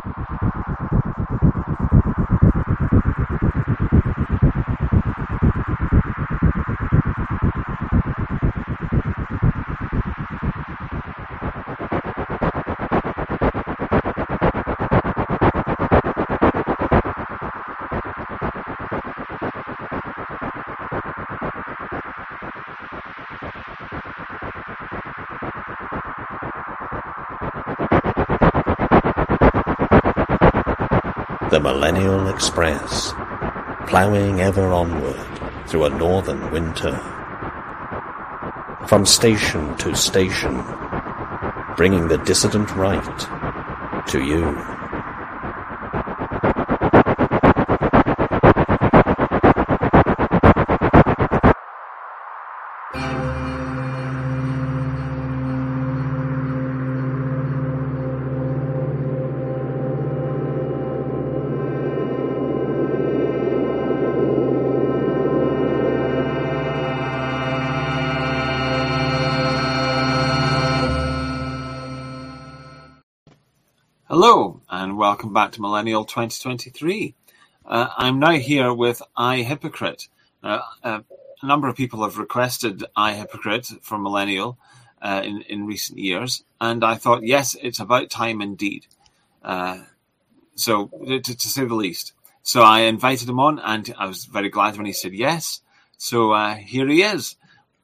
The Millennial Express, ploughing ever onward through a northern winter. From station to station, bringing the dissident right to you. Hello, and welcome back to Millennial 2023. I'm now here with iHypocrite. A number of people have requested iHypocrite for Millennial in recent years, and I thought, yes, it's about time indeed. So, to say the least. So I invited him on, and I was very glad when he said yes. So here he is.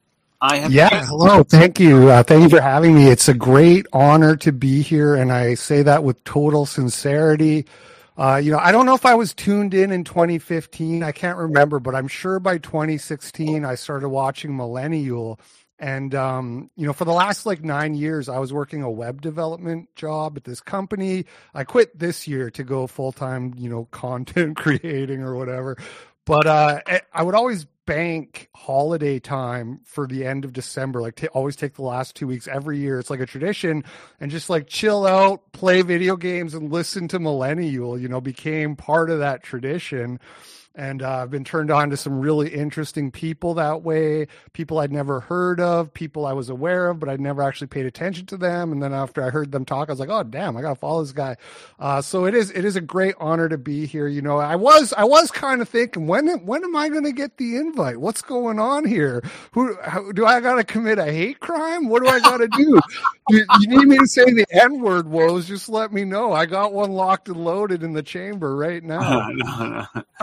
Hello. Thank you. Thank you for having me. It's a great honor to be here, and I say that with total sincerity. I don't know if I was tuned in 2015. I can't remember, but I'm sure by 2016 I started watching Millennial. And, for the last 9 years, I was working a web development job at this company. I quit this year to go full-time, content creating or whatever. But I would always bank holiday time for the end of December, always take the last 2 weeks every year. It's like a tradition, and just chill out, play video games, and listen to Millennial, became part of that tradition. And I've been turned on to some really interesting people that way, people I'd never heard of, people I was aware of, but I'd never actually paid attention to them. And then after I heard them talk, I was like, oh, damn, I got to follow this guy. So it is a great honor to be here. I was kind of thinking, when am I going to get the invite? What's going on here? Do I got to commit a hate crime? What do I got to do? You need me to say the N-word, woes? Just let me know. I got one locked and loaded in the chamber right now. No.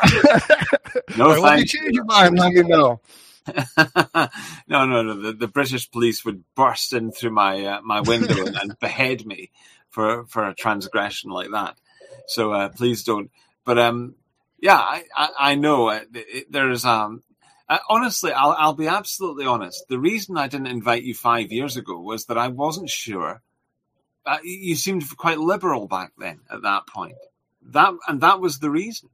No, let me change your mind. Let me know. No. The British police would burst in through my window and behead me for a transgression like that. So please don't. But I know there is. Honestly, I'll be absolutely honest. The reason I didn't invite you 5 years ago was that I wasn't sure. You seemed quite liberal back then. At that point, that was the reason.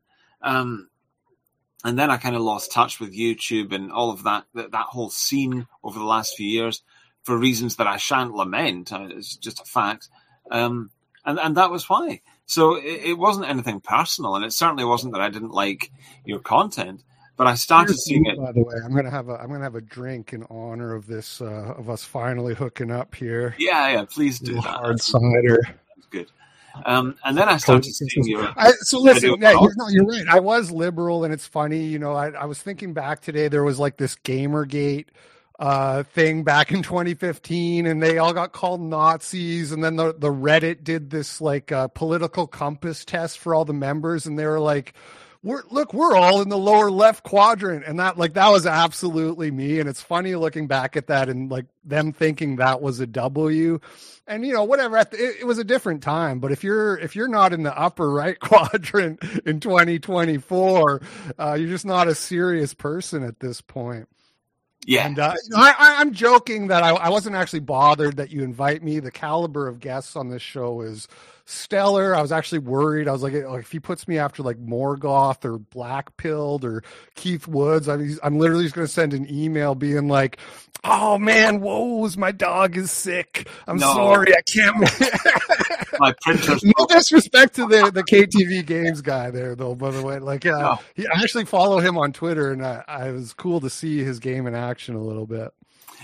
And then I kind of lost touch with YouTube and all of that whole scene over the last few years for reasons that I shan't lament. It's just a fact. And that was why. So it wasn't anything personal, and it certainly wasn't that I didn't like your content. But I started seeing it. By the way, I'm gonna have a drink in honor of this of us finally hooking up here. Yeah, please do that. Hard cider. That's good. And then I started seeing your. So listen, you're right. I was liberal, and it's funny. I was thinking back today. There was this Gamergate thing back in 2015, and they all got called Nazis. And then the Reddit did this political compass test for all the members, and they were like, we're all in the lower left quadrant, and that was absolutely me. And it's funny looking back at that and them thinking that was a W. And whatever, it was a different time. But if you're not in the upper right quadrant in 2024, you're just not a serious person at this point. Yeah, and I'm joking that I wasn't actually bothered that you invite me. The caliber of guests on this show is stellar. I was actually worried. I was like if he puts me after Morgoth or Blackpilled or Keith Woods, I'm literally just going to send an email being like, oh man, woes, my dog is sick. I'm sorry, I can't. My printer's no disrespect to the KTV Games guy there, though, by the way. I actually follow him on Twitter, and I was cool to see his game in action a little bit.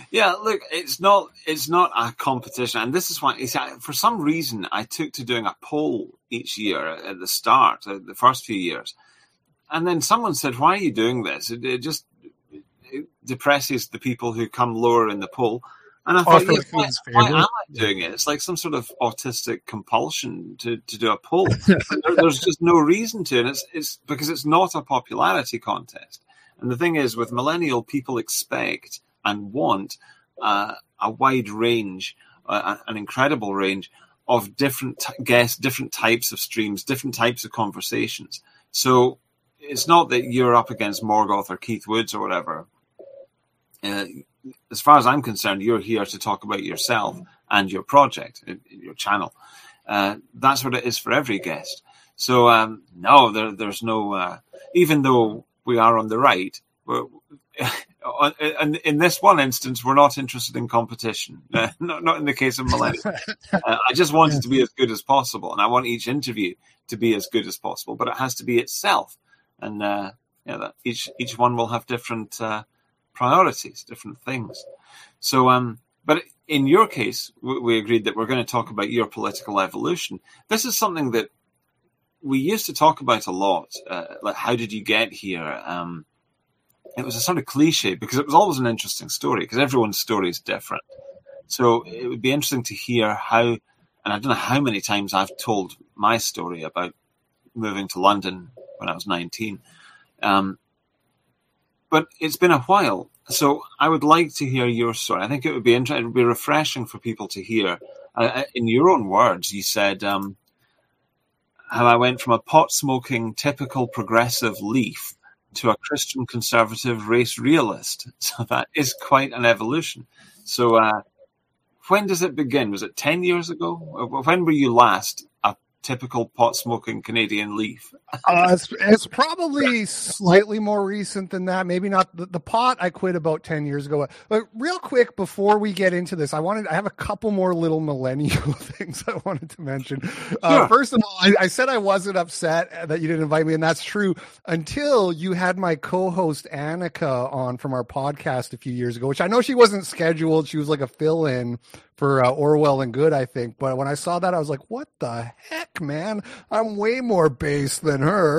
Yeah, look, it's not a competition, and this is why. For some reason, I took to doing a poll each year at the start, the first few years, and then someone said, "Why are you doing this? It just depresses the people who come lower in the poll." And I thought, why am I doing it? It's like some sort of autistic compulsion to do a poll. There's just no reason to, and it's because it's not a popularity contest. And the thing is, with millennial, people expect and want a wide range, an incredible range of different guests, different types of streams, different types of conversations. So it's not that you're up against Morgoth or Keith Woods or whatever. As far as I'm concerned, you're here to talk about yourself and your project, your channel. That's what it is for every guest. So, no, there's no... even though we are on the right, and in this one instance, we're not interested in competition. Not in the case of Millennial. I just want it to be as good as possible, and I want each interview to be as good as possible, but it has to be itself. And that each one will have different... priorities, different things. So, but in your case, we agreed that we're going to talk about your political evolution. This is something that we used to talk about a lot. Like, how did you get here? It was a sort of cliche because it was always an interesting story because everyone's story is different. So it would be interesting to hear how, and I don't know how many times I've told my story about moving to London when I was 19. But it's been a while, so I would like to hear your story. I think it would be interesting, it would be refreshing for people to hear. In your own words, you said how I went from a pot-smoking, typical progressive leaf to a Christian conservative race realist. So that is quite an evolution. So when does it begin? Was it 10 years ago? When were you last a typical pot-smoking Canadian leaf? It's probably slightly more recent than that. Maybe not. The pot I quit about 10 years ago. But real quick, before we get into this, I have a couple more little millennial things I wanted to mention. Sure. First of all, I said I wasn't upset that you didn't invite me, and that's true until you had my co-host Annika on from our podcast a few years ago, which I know she wasn't scheduled. She was like a fill-in for Orwell and Good, I think. But when I saw that, I was like, what the heck, man? I'm way more base than her.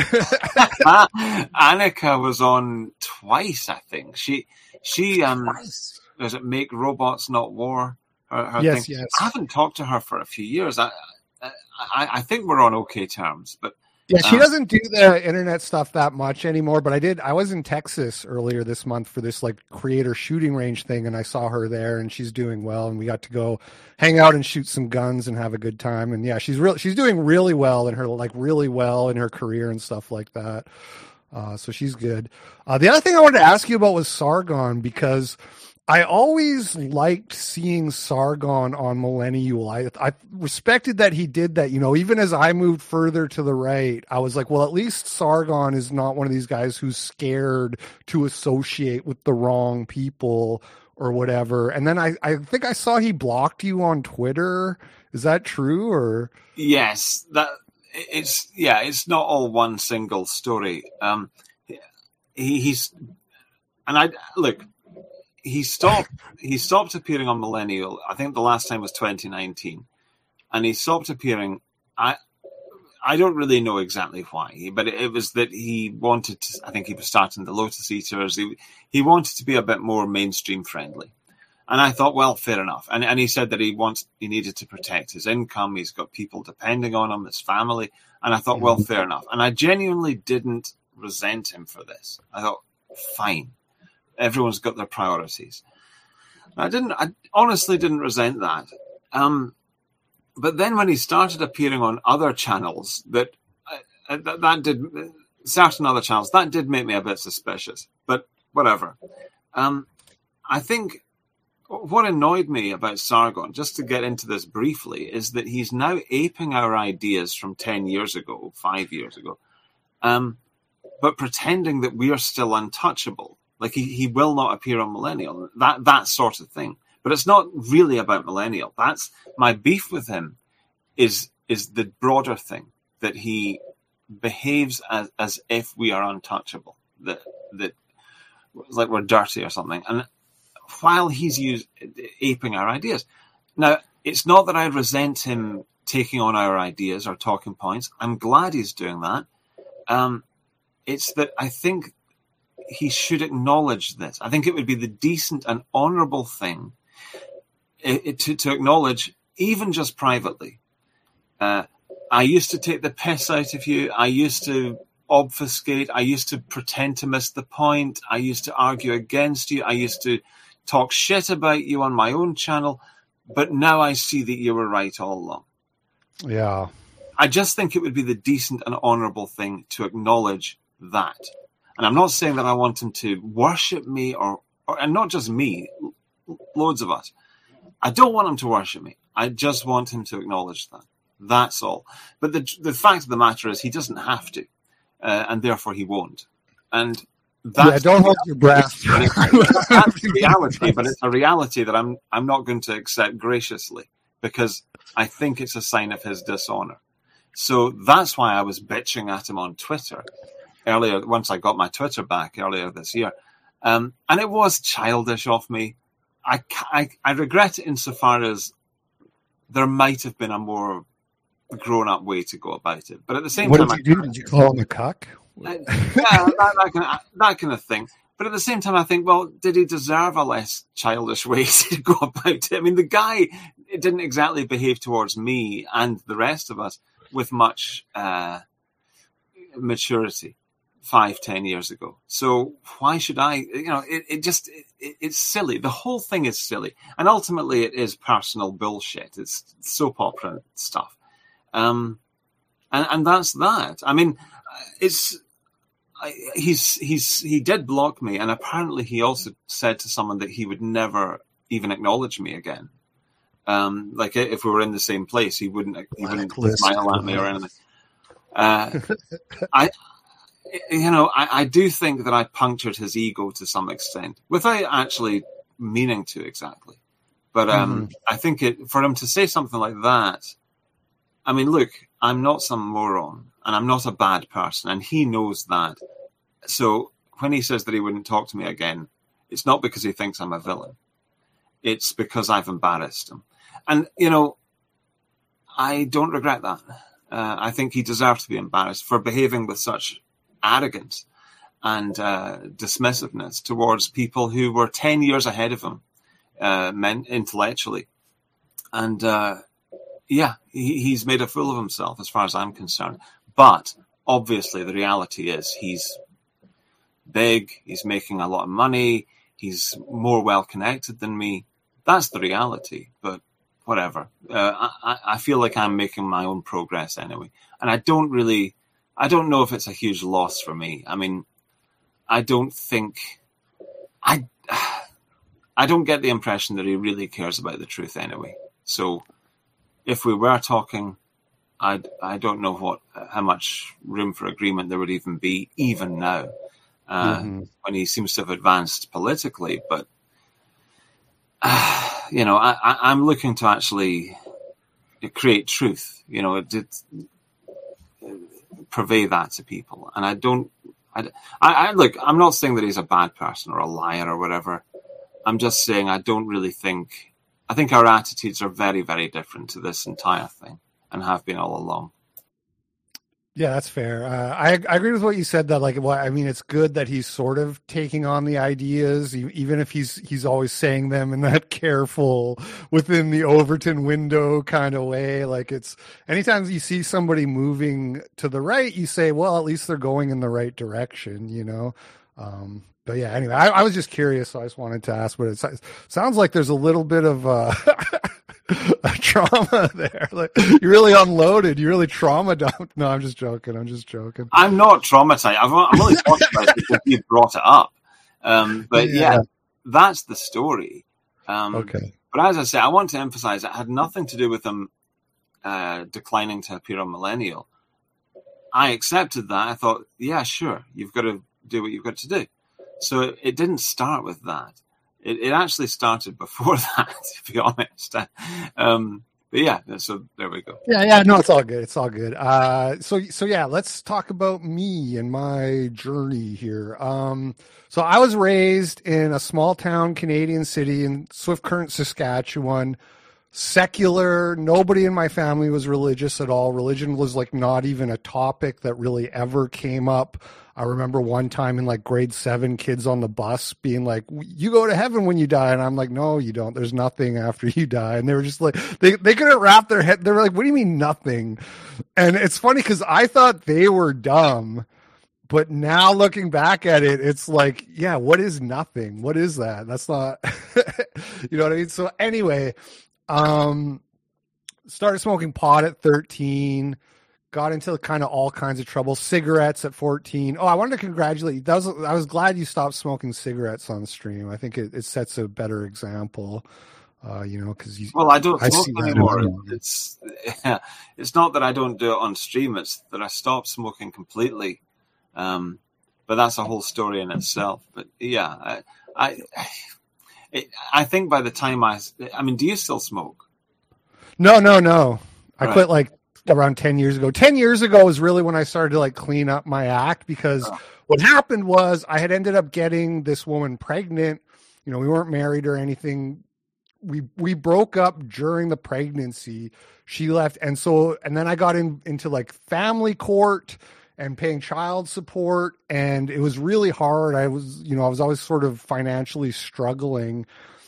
Annika was on twice, I think. She does it Make Robots Not War? Her yes, thing. yes. I haven't talked to her for a few years. I think we're on okay terms, but yeah, she doesn't do the internet stuff that much anymore, but I was in Texas earlier this month for this like creator shooting range thing, and I saw her there, and she's doing well, and we got to go hang out and shoot some guns and have a good time. And yeah, she's doing really well in her career and stuff like that. So she's good. The other thing I wanted to ask you about was Sargon, because I always liked seeing Sargon on Millennial. I respected that he did that. You know, even as I moved further to the right, I was like, well, at least Sargon is not one of these guys who's scared to associate with the wrong people or whatever. And then I think I saw he blocked you on Twitter. Is that true? Or yes, it's not all one single story. He stopped appearing on Millennial. I think the last time was 2019, and he stopped appearing. I don't really know exactly why, but it was that he wanted to. I think he was starting the Lotus Eaters. He wanted to be a bit more mainstream friendly, and I thought, well, fair enough. And he said that he needed to protect his income. He's got people depending on him, his family, and I thought, well, fair enough. And I genuinely didn't resent him for this. I thought, fine. Everyone's got their priorities. I honestly didn't resent that. But then when he started appearing on other channels, that did certain other channels, that did make me a bit suspicious. But whatever. I think what annoyed me about Sargon, just to get into this briefly, is that he's now aping our ideas from 10 years ago, 5 years ago, but pretending that we are still untouchable. Like he will not appear on Millennial, that sort of thing. But it's not really about Millennial. That's my beef with him is the broader thing, that he behaves as if we are untouchable, that like we're dirty or something. And while he's aping our ideas. Now, it's not that I resent him taking on our ideas, our talking points. I'm glad he's doing that. It's that I think he should acknowledge this. I think it would be the decent and honourable thing to acknowledge, even just privately. I used to take the piss out of you. I used to obfuscate. I used to pretend to miss the point. I used to argue against you. I used to talk shit about you on my own channel. But now I see that you were right all along. Yeah. I just think it would be the decent and honourable thing to acknowledge that. And I'm not saying that I want him to worship me and not just me, loads of us. I don't want him to worship me. I just want him to acknowledge that. That's all. But the fact of the matter is he doesn't have to, and therefore he won't. And that's don't hold your breath. That's the reality, but it's a reality that I'm not going to accept graciously, because I think it's a sign of his dishonour. So that's why I was bitching at him on Twitter earlier, once I got my Twitter back earlier this year. And it was childish of me. I regret it insofar as there might have been a more grown-up way to go about it. But at the same time... What did you do? Did you call him a cuck? That kind of thing. But at the same time, I think, well, did he deserve a less childish way to go about it? I mean, the guy didn't exactly behave towards me and the rest of us with much maturity 5-10 years ago. So why should I? It's silly. The whole thing is silly, and ultimately it is personal bullshit. It's soap opera stuff, and that's that. I mean, he did block me, and apparently he also said to someone that he would never even acknowledge me again. Like if we were in the same place, he wouldn't smile at me or anything. I do think that I punctured his ego to some extent without actually meaning to exactly. But I think for him to say something like that, I mean, look, I'm not some moron and I'm not a bad person, and he knows that. So when he says that he wouldn't talk to me again, it's not because he thinks I'm a villain. It's because I've embarrassed him. And, I don't regret that. I think he deserved to be embarrassed for behaving with such arrogance and dismissiveness towards people who were 10 years ahead of him, intellectually. And, he's made a fool of himself as far as I'm concerned. But obviously the reality is he's big, he's making a lot of money, he's more well-connected than me. That's the reality, but whatever. I feel like I'm making my own progress anyway. And I don't know if it's a huge loss for me. I mean, I don't get the impression that he really cares about the truth anyway. So if we were talking, I don't know how much room for agreement there would even be, even now, when he seems to have advanced politically. But, I'm looking to actually create truth, purvey that to people. And look, I'm not saying that he's a bad person or a liar or whatever. I'm just saying I think our attitudes are very, very different to this entire thing and have been all along. Yeah, that's fair. I agree with what you said that, it's good that he's sort of taking on the ideas, even if he's always saying them in that careful within the Overton window kind of way. Like, it's anytime you see somebody moving to the right, you say, well, at least they're going in the right direction, But yeah, anyway, I was just curious, so I just wanted to ask what it sounds like. There's a little bit of a trauma there. Like, you really unloaded. You really trauma dumped. No, I'm just joking. I'm not traumatized. I'm only traumatized because you brought it up. But yeah, that's the story. Okay. But as I say, I want to emphasize it had nothing to do with them declining to appear on Millennial. I accepted that. I thought, yeah, sure, you've got to do what you've got to do. So it didn't start with that. It actually started before that, to be honest. yeah, so there we go. Yeah, no, it's all good. It's all good. So yeah, let's talk about me and my journey here. So I was raised in a small town Canadian city in Swift Current, Saskatchewan. Secular. Nobody in my family was religious at all. Religion was like not even a topic that really ever came up. I remember one time in like grade 7, kids on the bus being like, "You go to heaven when you die," and I'm like, "No, you don't. There's nothing after you die." And they were just like, they couldn't wrap their head. They were like, "What do you mean nothing?" And it's funny because I thought they were dumb, but now looking back at it, it's like, yeah, what is nothing? What is that? That's not, you know what I mean? So anyway. Started smoking pot at 13, got into kind of all kinds of trouble, cigarettes at 14. Oh, I wanted to congratulate you. I was glad you stopped smoking cigarettes on stream. I think it sets a better example, because you. Well, I don't smoke anymore. It's not that I don't do it on stream. It's that I stopped smoking completely. But that's a whole story in itself. But yeah, I think by the time I mean, do you still smoke? No. I quit like around 10 years ago. 10 years ago was really when I started to like clean up my act, because what happened was I had ended up getting this woman pregnant. We weren't married or anything. We broke up during the pregnancy. She left. And then I got into like family court and paying child support, and it was really hard. I was always sort of financially struggling,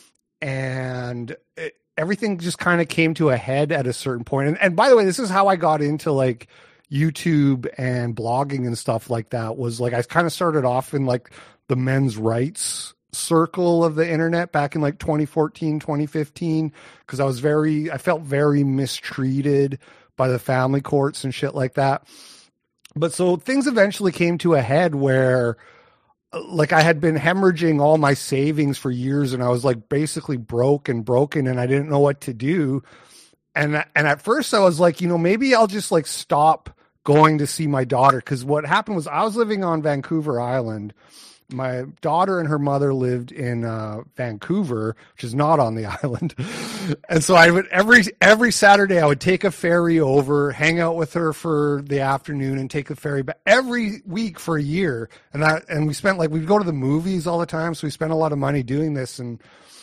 and everything just kind of came to a head at a certain point. And by the way, this is how I got into like YouTube and blogging and stuff like that. Was like I kind of started off in like the men's rights circle of the internet back in like 2014, 2015, because I felt very mistreated by the family courts and shit like that. But so things eventually came to a head where like I had been hemorrhaging all my savings for years, and I was like basically broken, and I didn't know what to do. And at first I was like, maybe I'll just like stop going to see my daughter. Cause what happened was I was living on Vancouver Island. My daughter and her mother lived in Vancouver, which is not on the island. And so I would every Saturday I would take a ferry over, hang out with her for the afternoon, and take the ferry back every week for a year. And we spent we'd go to the movies all the time. So we spent a lot of money doing this. And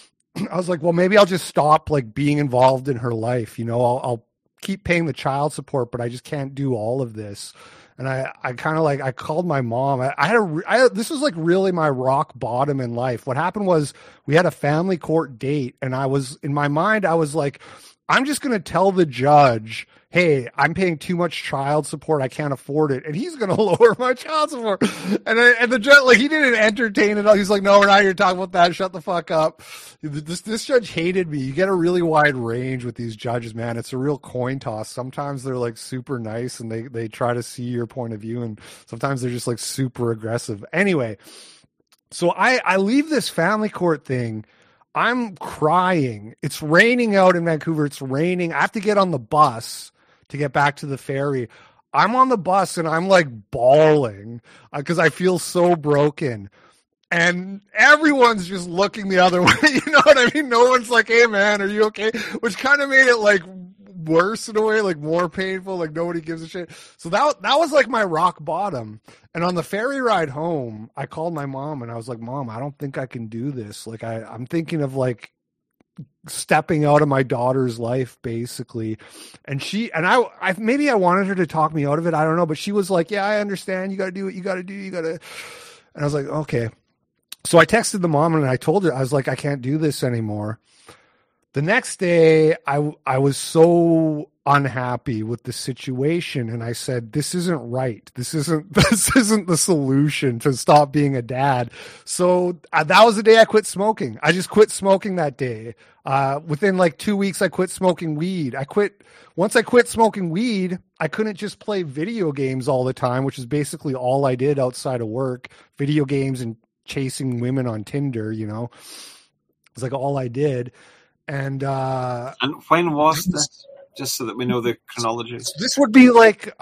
I was like, well, maybe I'll just stop like being involved in her life. I'll keep paying the child support, but I just can't do all of this. And I kind of I called my mom. This was like really my rock bottom in life. What happened was we had a family court date, and in my mind, I was like, I'm just going to tell the judge, hey, I'm paying too much child support. I can't afford it. And he's going to lower my child support. And the judge, he didn't entertain it. He's like, no, we're not here to talk about that. Shut the fuck up. This judge hated me. You get a really wide range with these judges, man. It's a real coin toss. Sometimes they're like super nice and they try to see your point of view. And sometimes they're just like super aggressive. Anyway, so I leave this family court thing. I'm crying. It's raining out in Vancouver. It's raining. I have to get on the bus to get back to the ferry. I'm on the bus and I'm like bawling because I feel so broken. And everyone's just looking the other way. You know what I mean? No one's like, hey man, are you okay? Which kind of made it like worse in a way, like more painful, like nobody gives a shit. So that was like my rock bottom. And on the ferry ride home, I called my mom and I was like, Mom, I don't think I can do this. Like I'm thinking of like stepping out of my daughter's life basically. And I maybe I wanted her to talk me out of it. I don't know. But she was like, yeah, I understand. You got to do what you got to do. And I was like, okay. So I texted the mom and I told her, I was like, I can't do this anymore. The next day, I was so unhappy with the situation, and I said, "This isn't right. This isn't the solution to stop being a dad." So that was the day I quit smoking. I just quit smoking that day. Within like 2 weeks, I quit smoking weed. Once I quit smoking weed, I couldn't just play video games all the time, which is basically all I did outside of work. Video games and chasing women on Tinder. It's like all I did. And when was this? Just so that we know the chronology. This would be like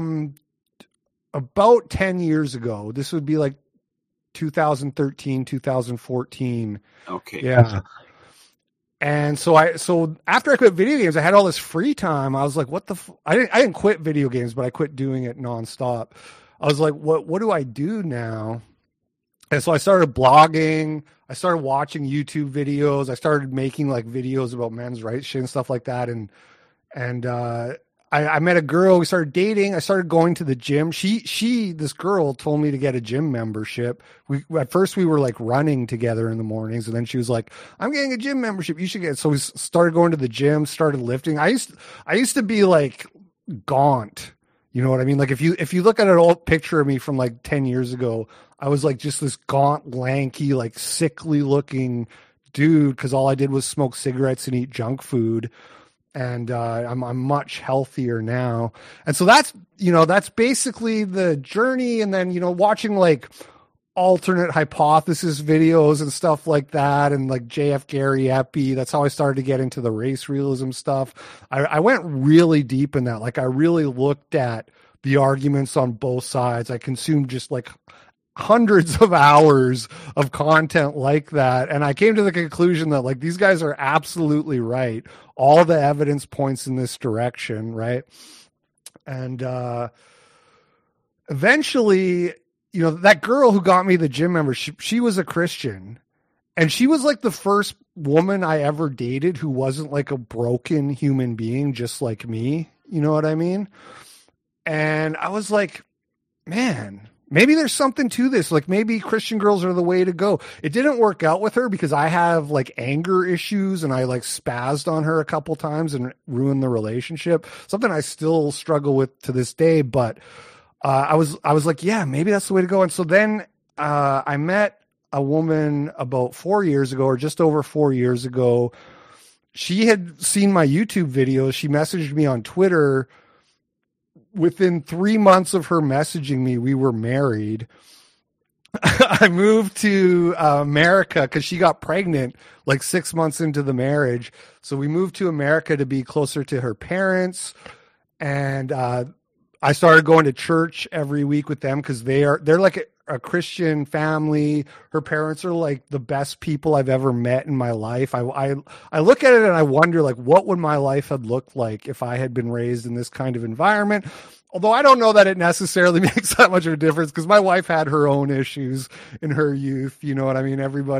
about 10 years ago. This would be like 2013, 2014. Okay. Yeah. And so after I quit video games, I had all this free time. I was like, what the I didn't quit video games, but I quit doing it nonstop. I was like, what do I do now? And so I started blogging. I started watching YouTube videos. I started making like videos about men's rights shit and stuff like that. And I met a girl. We started dating. I started going to the gym. This girl told me to get a gym membership. At first we were like running together in the mornings, and then she was like, "I'm getting a gym membership. You should get." So we started going to the gym, started lifting. I used to be like gaunt. You know what I mean? Like if you look at an old picture of me from like 10 years ago, I was like just this gaunt, lanky, like sickly looking dude because all I did was smoke cigarettes and eat junk food. And I'm much healthier now. And so that's basically the journey. And then, watching like alternate hypothesis videos and stuff like that. And like JF Gary Epi, that's how I started to get into the race realism stuff. I went really deep in that. Like I really looked at the arguments on both sides. I consumed just like hundreds of hours of content like that. And I came to the conclusion that like these guys are absolutely right. All the evidence points in this direction. Right. And eventually, that girl who got me the gym membership, she was a Christian, and she was like the first woman I ever dated who wasn't like a broken human being, just like me. You know what I mean? And I was like, man, maybe there's something to this. Like maybe Christian girls are the way to go. It didn't work out with her because I have like anger issues, and I like spazzed on her a couple times and ruined the relationship. Something I still struggle with to this day. But I was like, yeah, maybe that's the way to go. And so then I met a woman about 4 years ago, or just over 4 years ago. She had seen my YouTube videos. She messaged me on Twitter. Within 3 months of her messaging me, we were married. I moved to America because she got pregnant like 6 months into the marriage. So we moved to America to be closer to her parents. And I started going to church every week with them because they're like a Christian family. Her parents are like the best people I've ever met in my life. I look at it and I wonder like what would my life have looked like if I had been raised in this kind of environment. Although I don't know that it necessarily makes that much of a difference because my wife had her own issues in her youth. You know what I mean?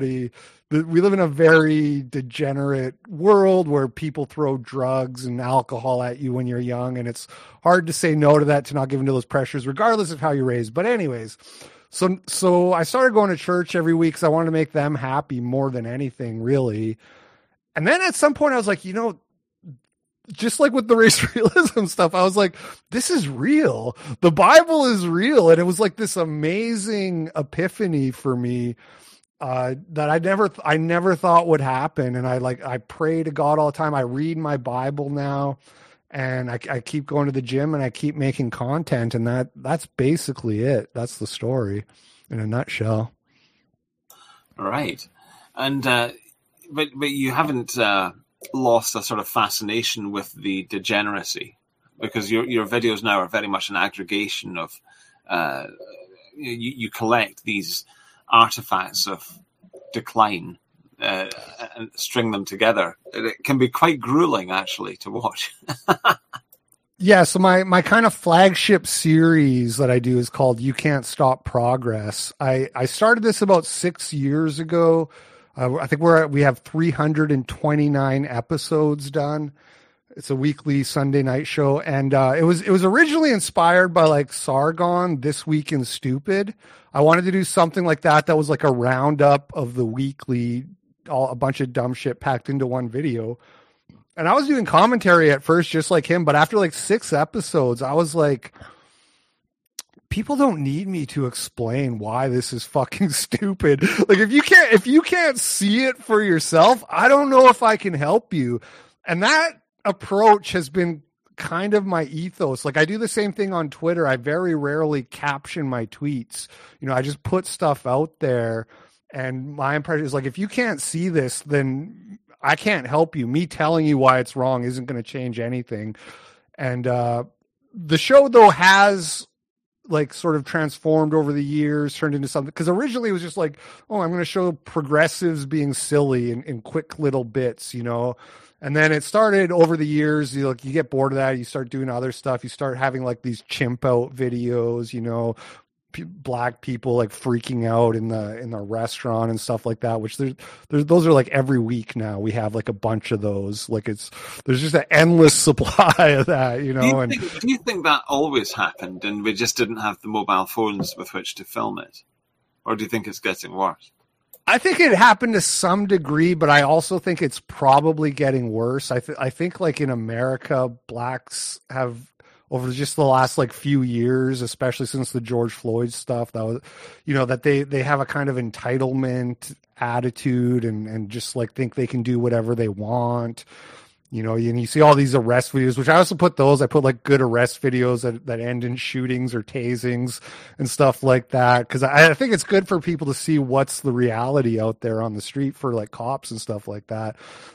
We live in a very degenerate world where people throw drugs and alcohol at you when you're young. And it's hard to say no to that, to not give into those pressures, regardless of how you're raised. But anyways, so I started going to church every week because I wanted to make them happy more than anything, really. And then at some point I was like, just like with the race realism stuff, I was like, this is real. The Bible is real. And it was like this amazing epiphany for me that I never thought would happen. And I pray to God all the time. I read my Bible now, and I keep going to the gym, and I keep making content. And that's basically it. That's the story in a nutshell. Right. And, but you haven't, lost a sort of fascination with the degeneracy, because your videos now are very much an aggregation of you collect these artifacts of decline and string them together. It can be quite grueling actually to watch. Yeah, so my kind of flagship series that I do is called You Can't Stop Progress. I started this about 6 years ago. I think we have 329 episodes done. It's a weekly Sunday night show, and it was originally inspired by like Sargon, This Week in Stupid. I wanted to do something like that was like a roundup of the weekly, a bunch of dumb shit packed into one video. And I was doing commentary at first, just like him, but after like 6 episodes, I was like, people don't need me to explain why this is fucking stupid. Like if you can't see it for yourself, I don't know if I can help you. And that approach has been kind of my ethos. Like I do the same thing on Twitter. I very rarely caption my tweets. I just put stuff out there, and my impression is like, if you can't see this, then I can't help you. Me telling you why it's wrong isn't going to change anything. And the show though has like sort of transformed over the years, turned into something? Because originally it was just like, oh, I'm going to show progressives being silly in quick little bits, you know. And then it started over the years. You get bored of that. You start doing other stuff. You start having like these chimp out videos, you know, black people like freaking out in the restaurant and stuff like that. Which there's those are like every week now. We have like a bunch of those. Like there's just an endless supply of that, you know. Do you think that always happened, and we just didn't have the mobile phones with which to film it, or do you think it's getting worse? I think it happened to some degree, but I also think it's probably getting worse. I think like in America, blacks have over just the last like few years, especially since the George Floyd stuff, that was, you know, that they have a kind of entitlement attitude and just like think they can do whatever they want. You know, and you see all these arrest videos, which I also put those. I put like good arrest videos that end in shootings or tasings and stuff like that. Because I think it's good for people to see what's the reality out there on the street for like cops and stuff like that.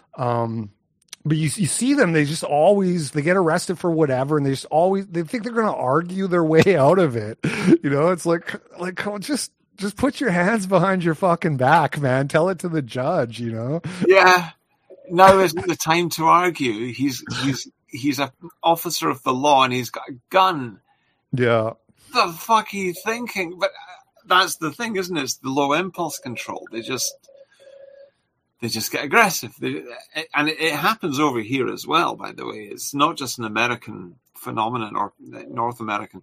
But you see them, they get arrested for whatever, and they think they're going to argue their way out of it. You know, it's like just put your hands behind your fucking back, man. Tell it to the judge, you know? Yeah. Now isn't the time to argue. He's an officer of the law and he's got a gun. Yeah. The fuck are you thinking? But that's the thing, isn't it? It's the low impulse control. They just get aggressive. And it happens over here as well, by the way. It's not just an American phenomenon or North American.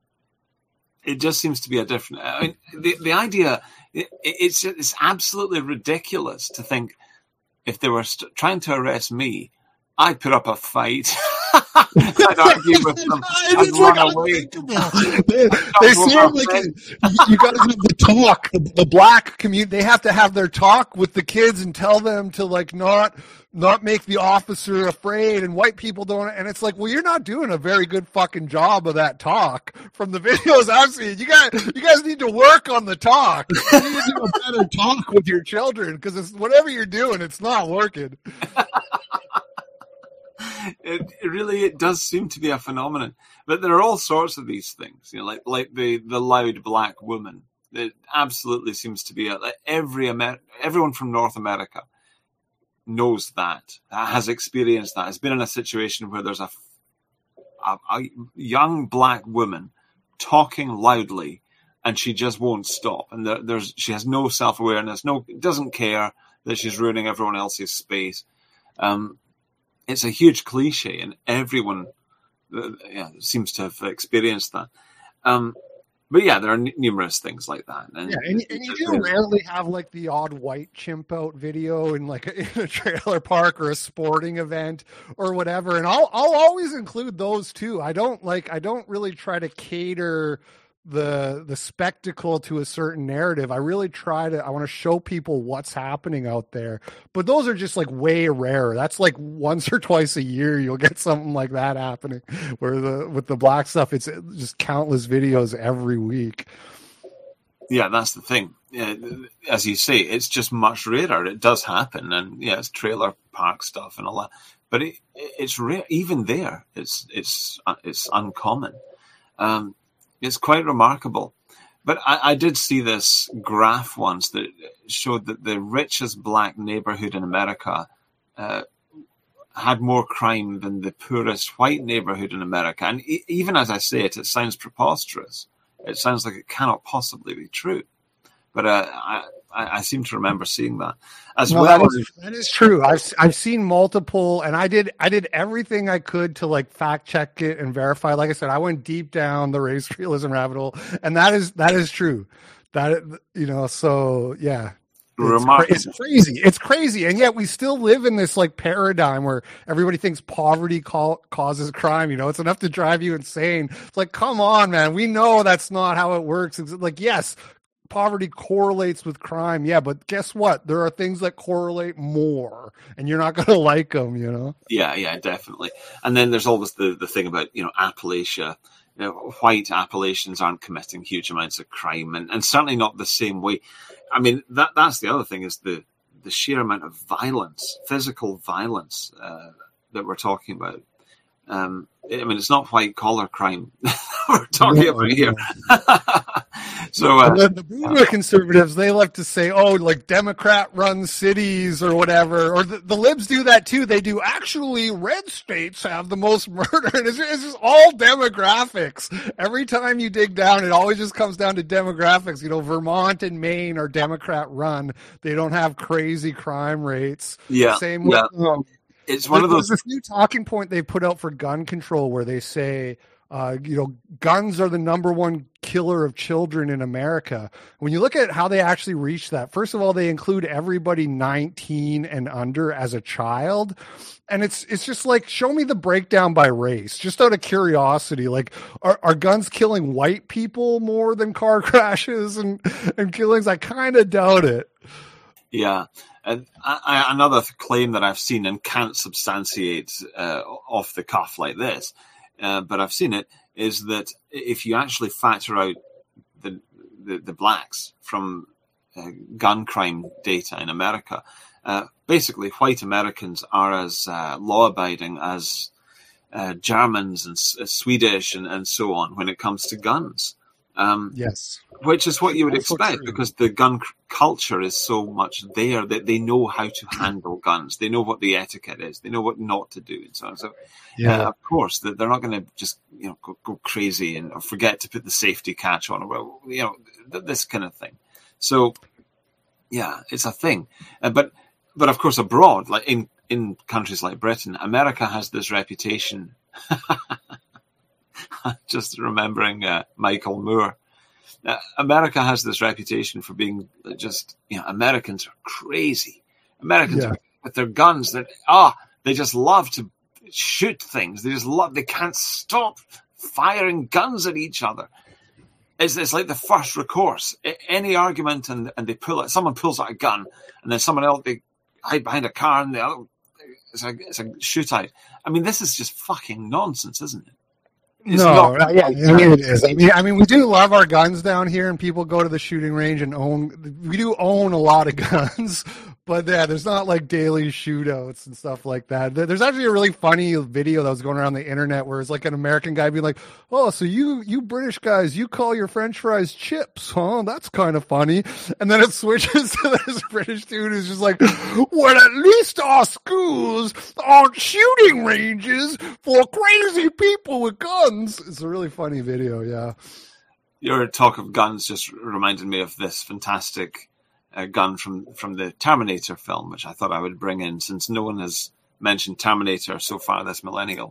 It just seems to be a different... I mean, the idea, it's absolutely ridiculous to think if they were trying to arrest me, I'd put up a fight. I'd argue with them. I'd run away. They seem like you got to have the talk. The black community, they have to have their talk with the kids and tell them to like not make the officer afraid, and white people don't. And it's like, well, you're not doing a very good fucking job of that talk from the videos I've seen. You guys need to work on the talk. You need to do a better talk with your children, because whatever you're doing, it's not working. It does seem to be a phenomenon, but there are all sorts of these things, you know, like the loud black woman. It absolutely seems to be everyone from North America knows that, has experienced that, has been in a situation where there's a young black woman talking loudly, and she just won't stop, and she has no self-awareness, doesn't care that she's ruining everyone else's space. It's a huge cliche, and everyone seems to have experienced that. But yeah, there are numerous things like that. And you do rarely have like the odd white chimp out video in like in a trailer park or a sporting event or whatever. And I'll always include those too. I don't really try to cater the spectacle to a certain narrative. I really I want to show people what's happening out there, but those are just like way rarer. That's like once or twice a year you'll get something like that happening, where with the black stuff, it's just countless videos every week. Yeah, that's the thing. As you say, it's just much rarer. It does happen, and yeah, it's trailer park stuff and all that, but it's rare. Even there, it's uncommon. It's quite remarkable. But I did see this graph once that showed that the richest black neighborhood in America had more crime than the poorest white neighborhood in America. And even as I say it, it sounds preposterous. It sounds like it cannot possibly be true. But I seem to remember seeing that as well. That is true. I've seen multiple, and I did everything I could to like fact check it and verify. Like I said, I went deep down the race realism rabbit hole, and that is true. That, you know, so yeah. It's crazy. It's crazy. And yet we still live in this like paradigm where everybody thinks poverty causes crime. You know, it's enough to drive you insane. It's like, come on, man. We know that's not how it works. It's like, yes, poverty correlates with crime. Yeah, but guess what? There are things that correlate more, and you're not going to like them, you know? Yeah, definitely. And then there's always the thing about, you know, Appalachia. You know, white Appalachians aren't committing huge amounts of crime, and certainly not the same way. I mean, that's the other thing, is the sheer amount of violence, physical violence that we're talking about. I mean, it's not white collar crime we're talking about here. So and then the boomer conservatives, they like to say, oh, like Democrat-run cities or whatever, or the libs do that too. They do actually red states have the most murder. And it's just all demographics. Every time you dig down, it always just comes down to demographics. You know, Vermont and Maine are Democrat-run. They don't have crazy crime rates. Yeah. Same with it's one of those. There's this new talking point they put out for gun control where they say, guns are the number one killer of children in America. When you look at how they actually reach that, first of all, they include everybody 19 and under as a child. And it's just like, show me the breakdown by race, just out of curiosity. Like, are guns killing white people more than car crashes and killings? I kind of doubt it. Yeah. Another claim that I've seen and can't substantiate off the cuff like this, but I've seen it, is that if you actually factor out the blacks from gun crime data in America, basically white Americans are as law-abiding as Germans and Swedish and so on when it comes to guns. Yes. Which is what you would expect, because the gun culture is so much there that they know how to handle guns. They know what the etiquette is. They know what not to do, and so on. So, of course, they're not going to just go crazy and forget to put the safety catch on, or this kind of thing. So, yeah, it's a thing. But of course, abroad, like in countries like Britain, America has this reputation. Just remembering Michael Moore. America has this reputation for being just, Americans are crazy. Americans are, with their guns, they just love to shoot things. They can't stop firing guns at each other. It's like the first recourse. Any argument, and they pull it. Someone pulls out a gun, and then someone else, they hide behind a car, and it's a shootout. I mean, this is just fucking nonsense, isn't it? It is. I mean, we do love our guns down here, and people go to the shooting range and we do own a lot of guns, but there's not like daily shootouts and stuff like that. There's actually a really funny video that was going around the internet where it's like an American guy being like, oh, so you British guys, you call your French fries chips, huh? That's kind of funny. And then it switches to this British dude who's just like, well, at least our schools aren't shooting ranges for crazy people with guns. It's a really funny video, yeah. Your talk of guns just reminded me of this fantastic gun from the Terminator film, which I thought I would bring in, since no one has mentioned Terminator so far this millennial.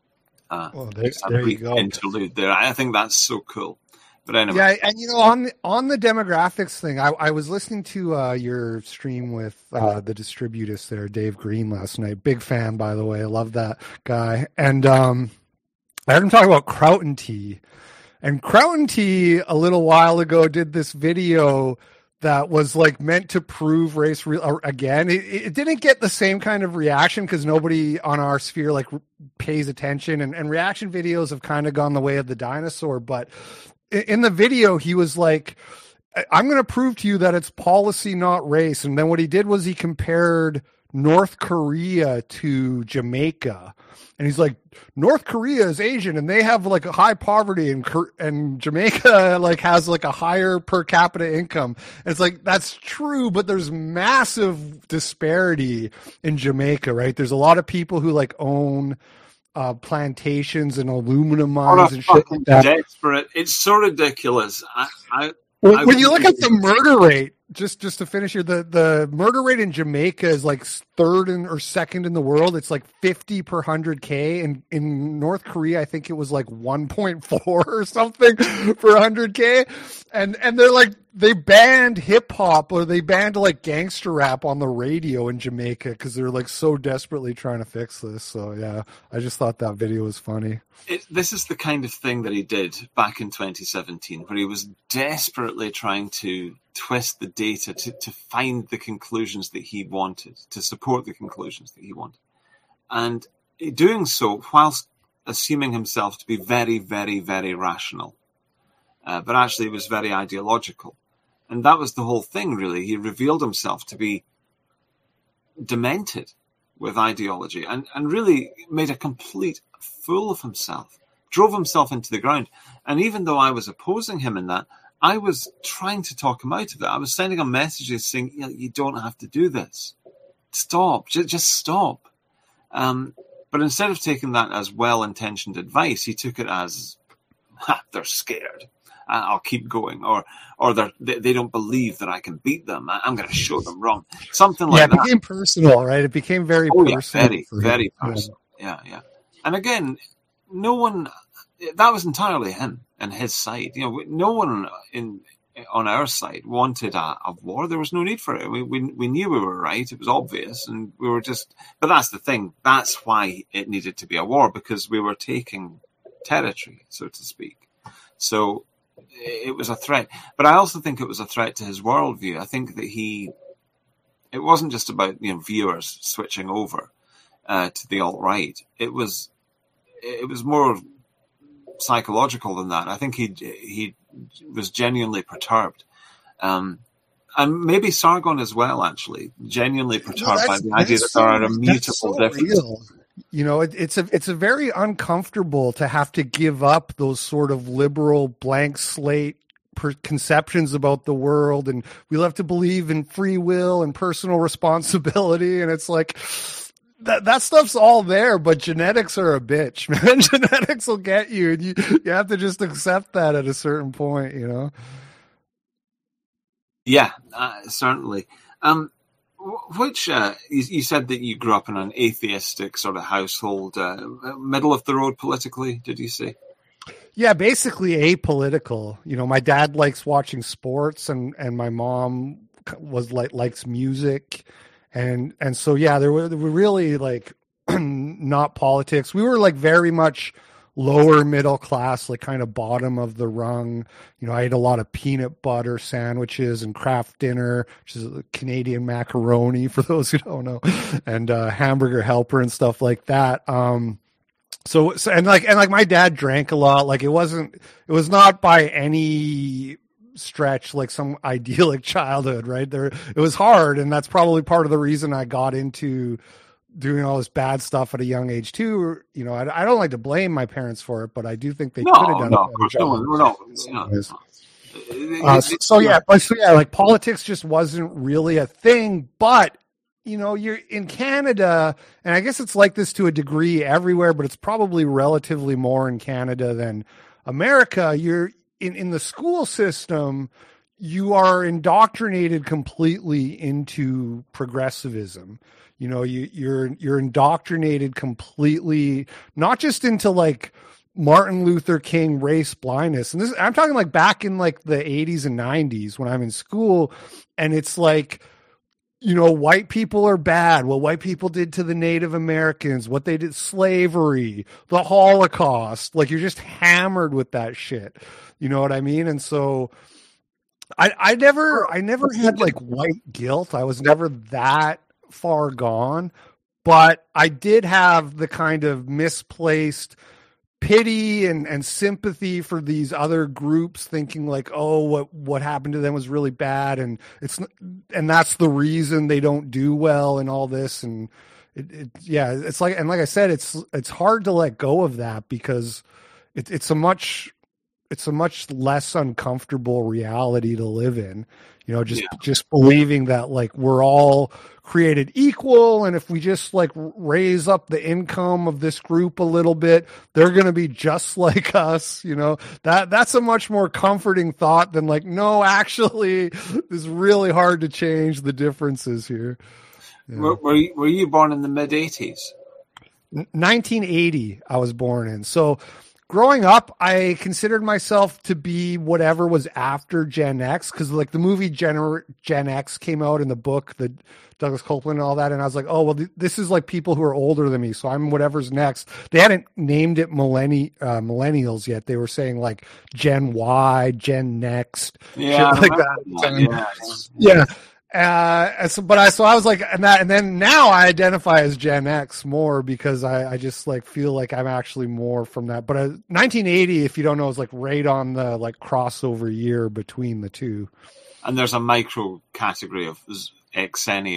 There you go. Interlude there. I think that's so cool. But anyway. Yeah, and on the demographics thing, I was listening to your stream with the distributist there, Dave Green, last night. Big fan, by the way. I love that guy. And I heard him talk about Crown Tea. And Crown Tea, a little while ago, did this video that was like meant to prove race again. It didn't get the same kind of reaction because nobody on our sphere like pays attention, and reaction videos have kind of gone the way of the dinosaur. But in the video, he was like, I'm going to prove to you that it's policy, not race. And then what he did was he compared North Korea to Jamaica. And he's like, North Korea is Asian and they have like a high poverty, and Jamaica like has like a higher per capita income. And it's like, that's true, but there's massive disparity in Jamaica, right? There's a lot of people who like own plantations and aluminum mines and shit like that. Desperate. It's so ridiculous. When you look at the murder rate, just to finish here, the murder rate in Jamaica is like third or second in the world. It's like 50 per 100K. And in North Korea, I think it was like 1.4 or something per 100K. And they're like, they banned hip hop, or they banned like gangster rap on the radio in Jamaica because they're like so desperately trying to fix this. So yeah, I just thought that video was funny. This is the kind of thing that he did back in 2017, where he was desperately trying to twist the data to find the conclusions that he wanted, to support the conclusions that he wanted. And doing so whilst assuming himself to be very, very, very rational. But actually he was very ideological. And that was the whole thing, really. He revealed himself to be demented, with ideology and really made a complete fool of himself, drove himself into the ground. And even though I was opposing him in that, I was trying to talk him out of it. I was sending him messages saying, you don't have to do this. Stop. Just stop. But instead of taking that as well-intentioned advice, he took it as, they're scared. I'll keep going. Or they don't believe that I can beat them. I'm going to show them wrong. Something like that. Yeah, it became personal, right? It became very personal. Yeah, very personal. Yeah. And again, no one, that was entirely him and his side. No one on our side wanted a war. There was no need for it. We knew we were right. It was obvious, and we were just. But that's the thing. That's why it needed to be a war, because we were taking territory, so to speak. So it was a threat. But I also think it was a threat to his worldview. I think that it wasn't just about viewers switching over to the alt-right. It was more psychological than that. I think he was genuinely perturbed, and maybe Sargon as well. Actually, genuinely perturbed by the idea that there are immutable differences. Real. It's a very uncomfortable to have to give up those sort of liberal blank slate conceptions about the world, and we'll have to believe in free will and personal responsibility, and it's like. That stuff's all there, but genetics are a bitch, man. Genetics will get you, and you have to just accept that at a certain point, Yeah, certainly. Which you said that you grew up in an atheistic sort of household, middle of the road politically, did you say? Yeah, basically apolitical. My dad likes watching sports, and my mom likes music. And so, yeah, there were really like not politics. We were like very much lower middle class, like kind of bottom of the rung. I ate a lot of peanut butter sandwiches and Kraft Dinner, which is Canadian macaroni for those who don't know, and Hamburger Helper and stuff like that. So my dad drank a lot. Like it was not by any stretch like some idyllic childhood, right? It was hard, and that's probably part of the reason I got into doing all this bad stuff at a young age too. I don't like to blame my parents for it, but I do think they could have done a better job. So yeah, like politics just wasn't really a thing. But you're in Canada, and I guess it's like this to a degree everywhere, but it's probably relatively more in Canada than America. You're in the school system, you are indoctrinated completely into progressivism. You're indoctrinated completely, not just into like Martin Luther King race blindness. And I'm talking like back in like the 80s and 90s when I'm in school, and it's like, white people are bad. What white people did to the Native Americans, what they did, slavery, the Holocaust. Like you're just hammered with that shit. You know what I mean? And so I never had like white guilt. I was never that far gone, but I did have the kind of misplaced pity and sympathy for these other groups, thinking like, oh, what happened to them was really bad, and that's the reason they don't do well and all this. And it's like, and like I said, it's hard to let go of that because it's a much less uncomfortable reality to live in, just believing that like we're all created equal. And if we just like raise up the income of this group a little bit, they're going to be just like us. That's a much more comforting thought than like, no, actually it's really hard to change the differences here. Yeah. Were you born in the mid 80s? 1980 I was born in. So growing up, I considered myself to be whatever was after Gen X, because like the movie Gen X came out in the book, the Douglas Copeland and all that, and I was like, oh, well, this is like people who are older than me, so I'm whatever's next. They hadn't named it millennials yet. They were saying like Gen Y, Gen Next, shit like that. Yeah. So I was like, and then now I identify as Gen X more because I just like feel like I'm actually more from that. But 1980, if you don't know, is like right on the like crossover year between the two. And there's a micro category of Xennial,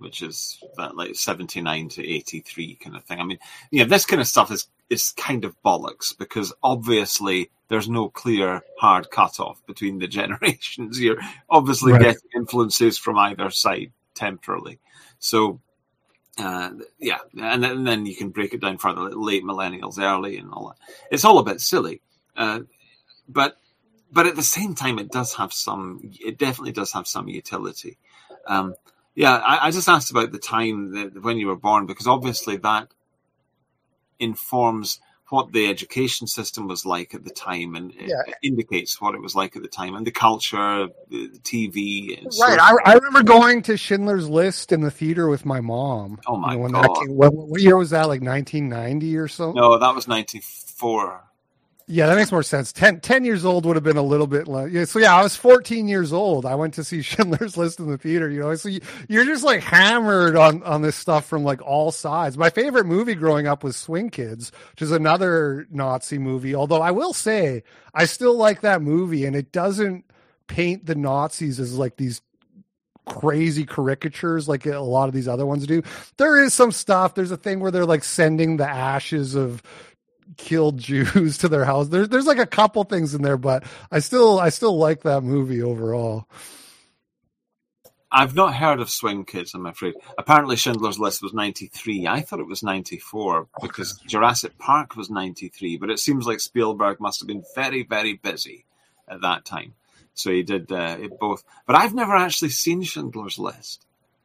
which is that like 79 to 83 kind of thing. I mean, this kind of stuff is kind of bollocks because obviously there's no clear hard cutoff between the generations. You're obviously getting influences from either side temporarily. So, and then you can break it down further, like late millennials, early, and all that. It's all a bit silly, but at the same time, it definitely does have some utility. I just asked about the time when you were born, because obviously that informs what the education system was like at the time, and it indicates what it was like at the time, and the culture, the TV. And right. I remember going to Schindler's List in the theater with my mom. Oh my God. What year was that? Like 1990 or so? No, that was 94. Yeah, that makes more sense. 10 years old would have been a little bit less. Yeah, so yeah, I was 14 years old. I went to see Schindler's List in the theater, So you're just like hammered on this stuff from like all sides. My favorite movie growing up was Swing Kids, which is another Nazi movie. Although I will say I still like that movie, and it doesn't paint the Nazis as like these crazy caricatures like a lot of these other ones do. There is some stuff. There's a thing where they're like sending the ashes of killed Jews to their house. There's like a couple things in there, but I still like that movie overall. I've not heard of Swing Kids, I'm afraid. Apparently Schindler's List was 93. I thought it was 94 because Jurassic Park was 93, but it seems like Spielberg must have been very, very busy at that time. So he did it both. But I've never actually seen Schindler's List.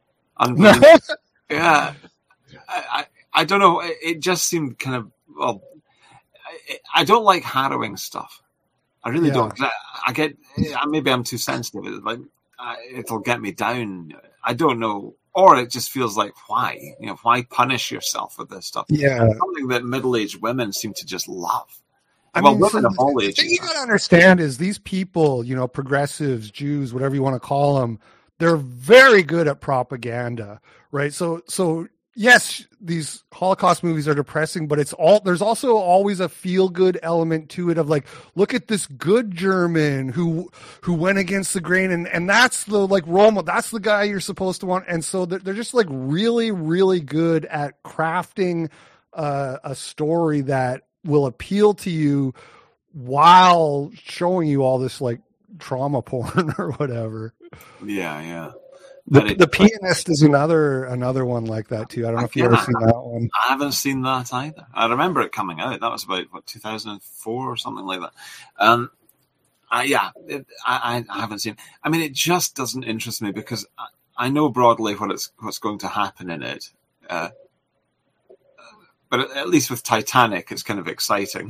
Yeah. I don't know. It just seemed kind of, well, I don't like harrowing stuff. I really don't. I get, maybe I'm too sensitive. Like it'll get me down. I don't know, or it just feels like why? Why punish yourself with this stuff? Yeah, it's something that middle-aged women seem to just love. Women of all ages. The thing you got to understand is these people, progressives, Jews, whatever you want to call them, they're very good at propaganda, right? So. Yes, these Holocaust movies are depressing, but there's also always a feel-good element to it of like, look at this good German who went against the grain, and that's the like role model. That's the guy you're supposed to want. And so they're just like really, really good at crafting a story that will appeal to you while showing you all this like trauma porn or whatever. Yeah. The Pianist is another one like that too. I don't know if you've ever seen that one. I haven't seen that either. I remember it coming out. That was about 2004 or something like that. I haven't seen. I mean, it just doesn't interest me because I know broadly what's going to happen in it. But at least with Titanic, it's kind of exciting.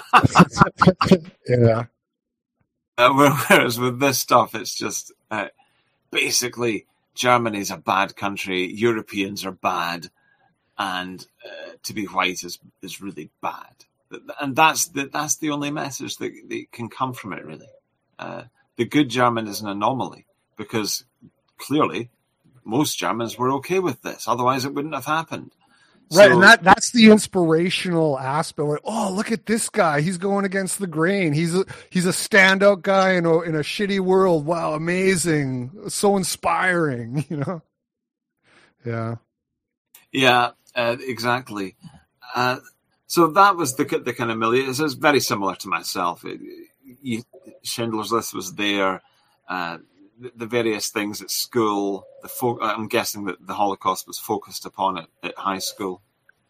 Yeah. Whereas with this stuff, it's just basically. Germany's a bad country, Europeans are bad, and to be white is really bad. And that's the only message that can come from it, really. The good German is an anomaly, because clearly most Germans were okay with this, otherwise it wouldn't have happened. Right, and that's the inspirational aspect. Where, look at this guy; he's going against the grain. He's a standout guy in a shitty world. Wow, amazing! So inspiring, Yeah, exactly. So that was the kind of milieu. It was very similar to myself. Schindler's List was there. The various things at school. I'm guessing that the Holocaust was focused upon it at high school.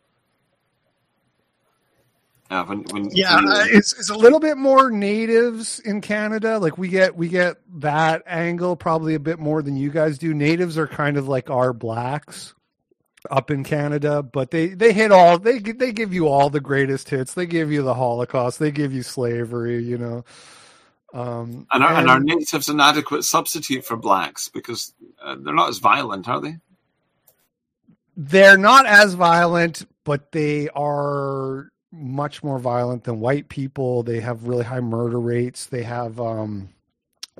It's a little bit more natives in Canada. Like we get that angle probably a bit more than you guys do. Natives are kind of like our blacks up in Canada, but they hit all. They give you all the greatest hits. They give you the Holocaust. They give you slavery. And are natives an adequate substitute for blacks? Because they're not as violent, are they? They're not as violent, but they are much more violent than white people. They have really high murder rates. They have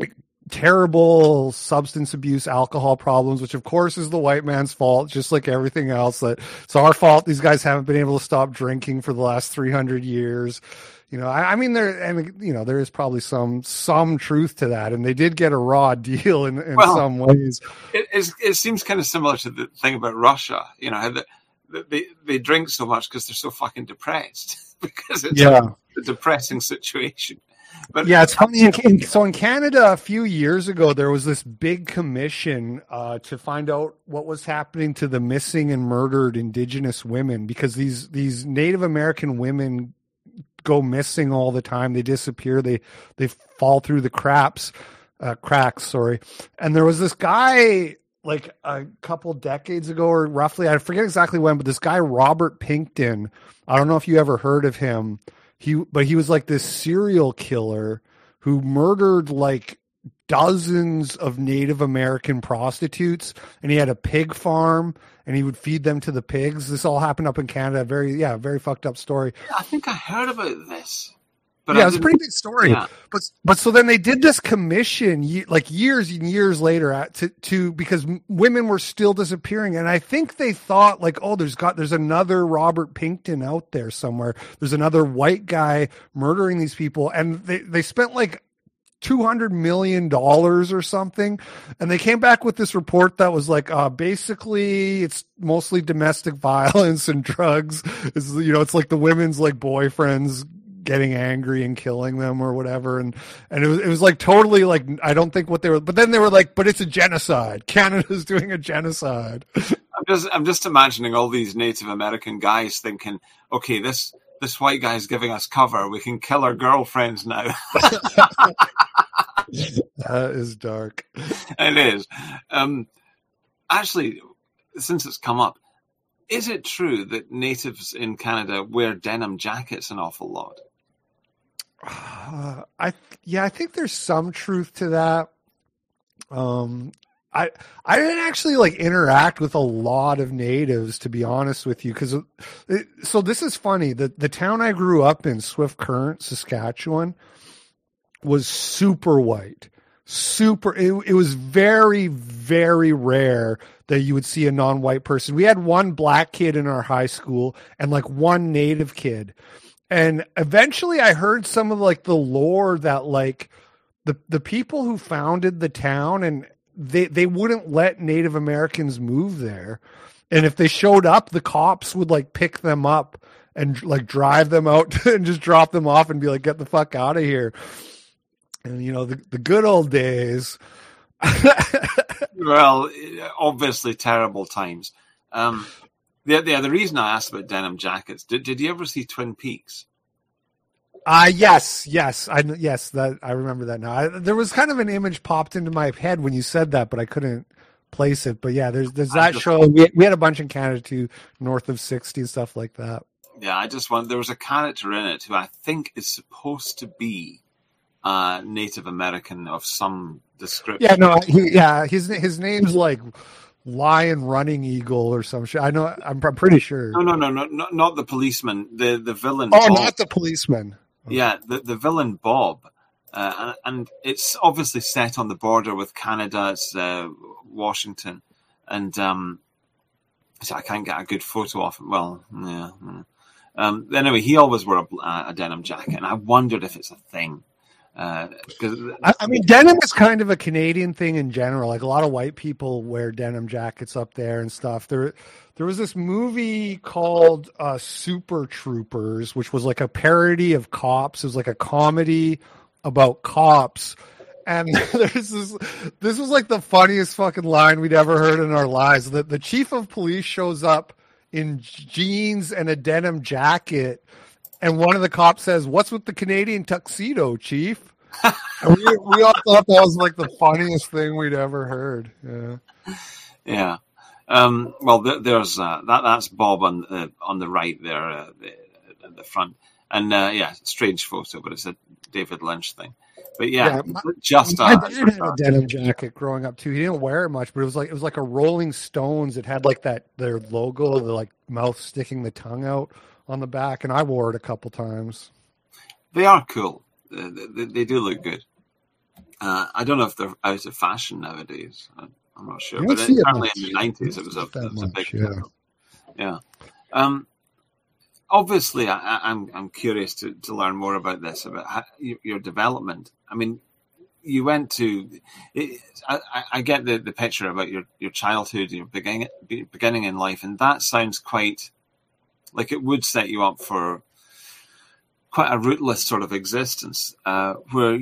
terrible substance abuse, alcohol problems, which of course is the white man's fault, just like everything else. That it's our fault. These guys haven't been able to stop drinking for the last 300 years. I mean, there is probably some truth to that, and they did get a raw deal in some ways. It seems kind of similar to the thing about Russia. They drink so much because they're so fucking depressed because it's a depressing situation. But yeah, it's funny. So in Canada, a few years ago, there was this big commission to find out what was happening to the missing and murdered Indigenous women, because these Native American women go missing all the time. They disappear. They fall through the cracks. And there was this guy like a couple decades ago, or roughly, I forget exactly when, but this guy Robert Pinkton. I don't know if you ever heard of him. He was like this serial killer who murdered like dozens of Native American prostitutes, and he had a pig farm and he would feed them to the pigs. This all happened up in Canada. Very fucked up story. I think I heard about this. But yeah, it was a pretty big story. Yeah. But so then they did this commission like years and years later to because women were still disappearing, and I think they thought like, oh, there's another Robert Pinkton out there somewhere. There's another white guy murdering these people, and they spent like $200 million or something, and they came back with this report that was like, basically it's mostly domestic violence and drugs. It's like the women's like boyfriends getting angry and killing them or whatever, and it was like totally like, I don't think what they were, but then they were like, but it's a genocide. Canada's doing a genocide. I'm just imagining all these Native American guys thinking, okay, this white guy's giving us cover. We can kill our girlfriends now. That is dark. It is. Actually, since it's come up, is it true that natives in Canada wear denim jackets an awful lot? I think there's some truth to that. I didn't actually like interact with a lot of natives, to be honest with you, because so this is funny. The town I grew up in, Swift Current, Saskatchewan, was super white. It was very, very rare that you would see a non-white person. We had one black kid in our high school and like one native kid. And eventually I heard some of like the lore that like the people who founded the town, and they wouldn't let Native Americans move there. And if they showed up, the cops would like pick them up and like drive them out and just drop them off and be like, get the fuck out of here. And, the good old days. Well, obviously terrible times. The reason I asked about denim jackets, did you ever see Twin Peaks? Yes. I remember that now. There was kind of an image popped into my head when you said that, but I couldn't place it. But yeah, there's that show. We had a bunch in Canada too, North of 60 and stuff like that. Yeah, there was a character in it who I think is supposed to be Native American of some description. Yeah, no, his name's like Lion Running Eagle or some shit. I know, I'm pretty sure. No, not the policeman. The villain. Oh, Bob. Not the policeman. Yeah, the villain Bob, and it's obviously set on the border with Canada. It's Washington, and so I can't get a good photo of him. Well, yeah. Anyway, he always wore a denim jacket, and I wondered if it's a thing. I mean, denim is kind of a Canadian thing in general. Like a lot of white people wear denim jackets up there and stuff. There was this movie called Super Troopers, which was like a parody of cops. It was like a comedy about cops. And this was like the funniest fucking line we'd ever heard in our lives. That the chief of police shows up in jeans and a denim jacket. And one of the cops says, "What's with the Canadian tuxedo, Chief?" And we all thought that was like the funniest thing we'd ever heard. Yeah. Well, there's that's Bob on the right there at the front, and strange photo, but it's a David Lynch thing. But my dad had a denim jacket growing up too. He didn't wear it much, but it was like a Rolling Stones. It had like their logo, the like mouth sticking the tongue out on the back, and I wore it a couple times. They are cool. They do look good. I don't know if they're out of fashion nowadays. I'm not sure, You but don't see it certainly much. in the 90s, it was a big thing. Yeah. Obviously, I'm curious to learn more about this, about your development. I mean, you went to. I get the picture about your childhood, your beginning in life, and that sounds quite like it would set you up for quite a rootless sort of existence, where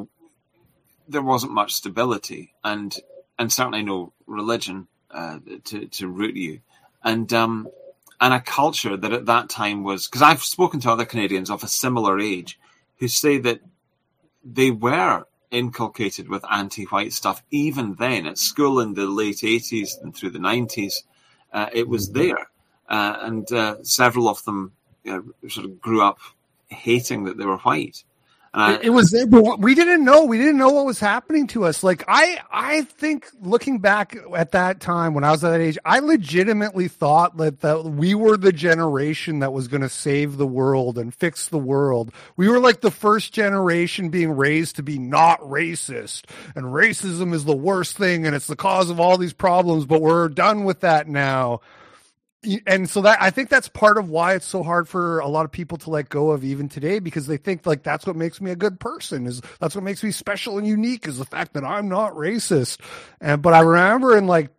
there wasn't much stability, and certainly no religion to root you, and a culture that at that time was, because I've spoken to other Canadians of a similar age who say that they were inculcated with anti-white stuff even then at school in the late 80s and through the 90s. It was there, and several of them sort of grew up hating that they were white. It was there, but we didn't know. We didn't know what was happening to us. Like I think looking back at that time when I was at that age, I legitimately thought that we were the generation that was going to save the world and fix the world. We were like the first generation being raised to be not racist, and racism is the worst thing and it's the cause of all these problems, but we're done with that now. And so that, I think that's part of why it's so hard for a lot of people to let go of even today, because they think like that's what makes me a good person, is that's what makes me special and unique, is the fact that I'm not racist. But I remember in like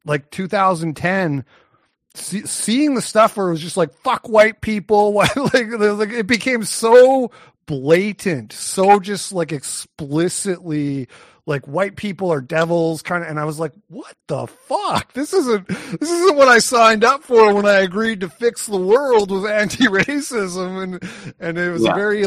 2010 seeing the stuff where it was just like fuck white people, like it became so blatant, so just like explicitly like white people are devils kind of, and I was like, what the fuck? This isn't what I signed up for when I agreed to fix the world with anti-racism, and it was a very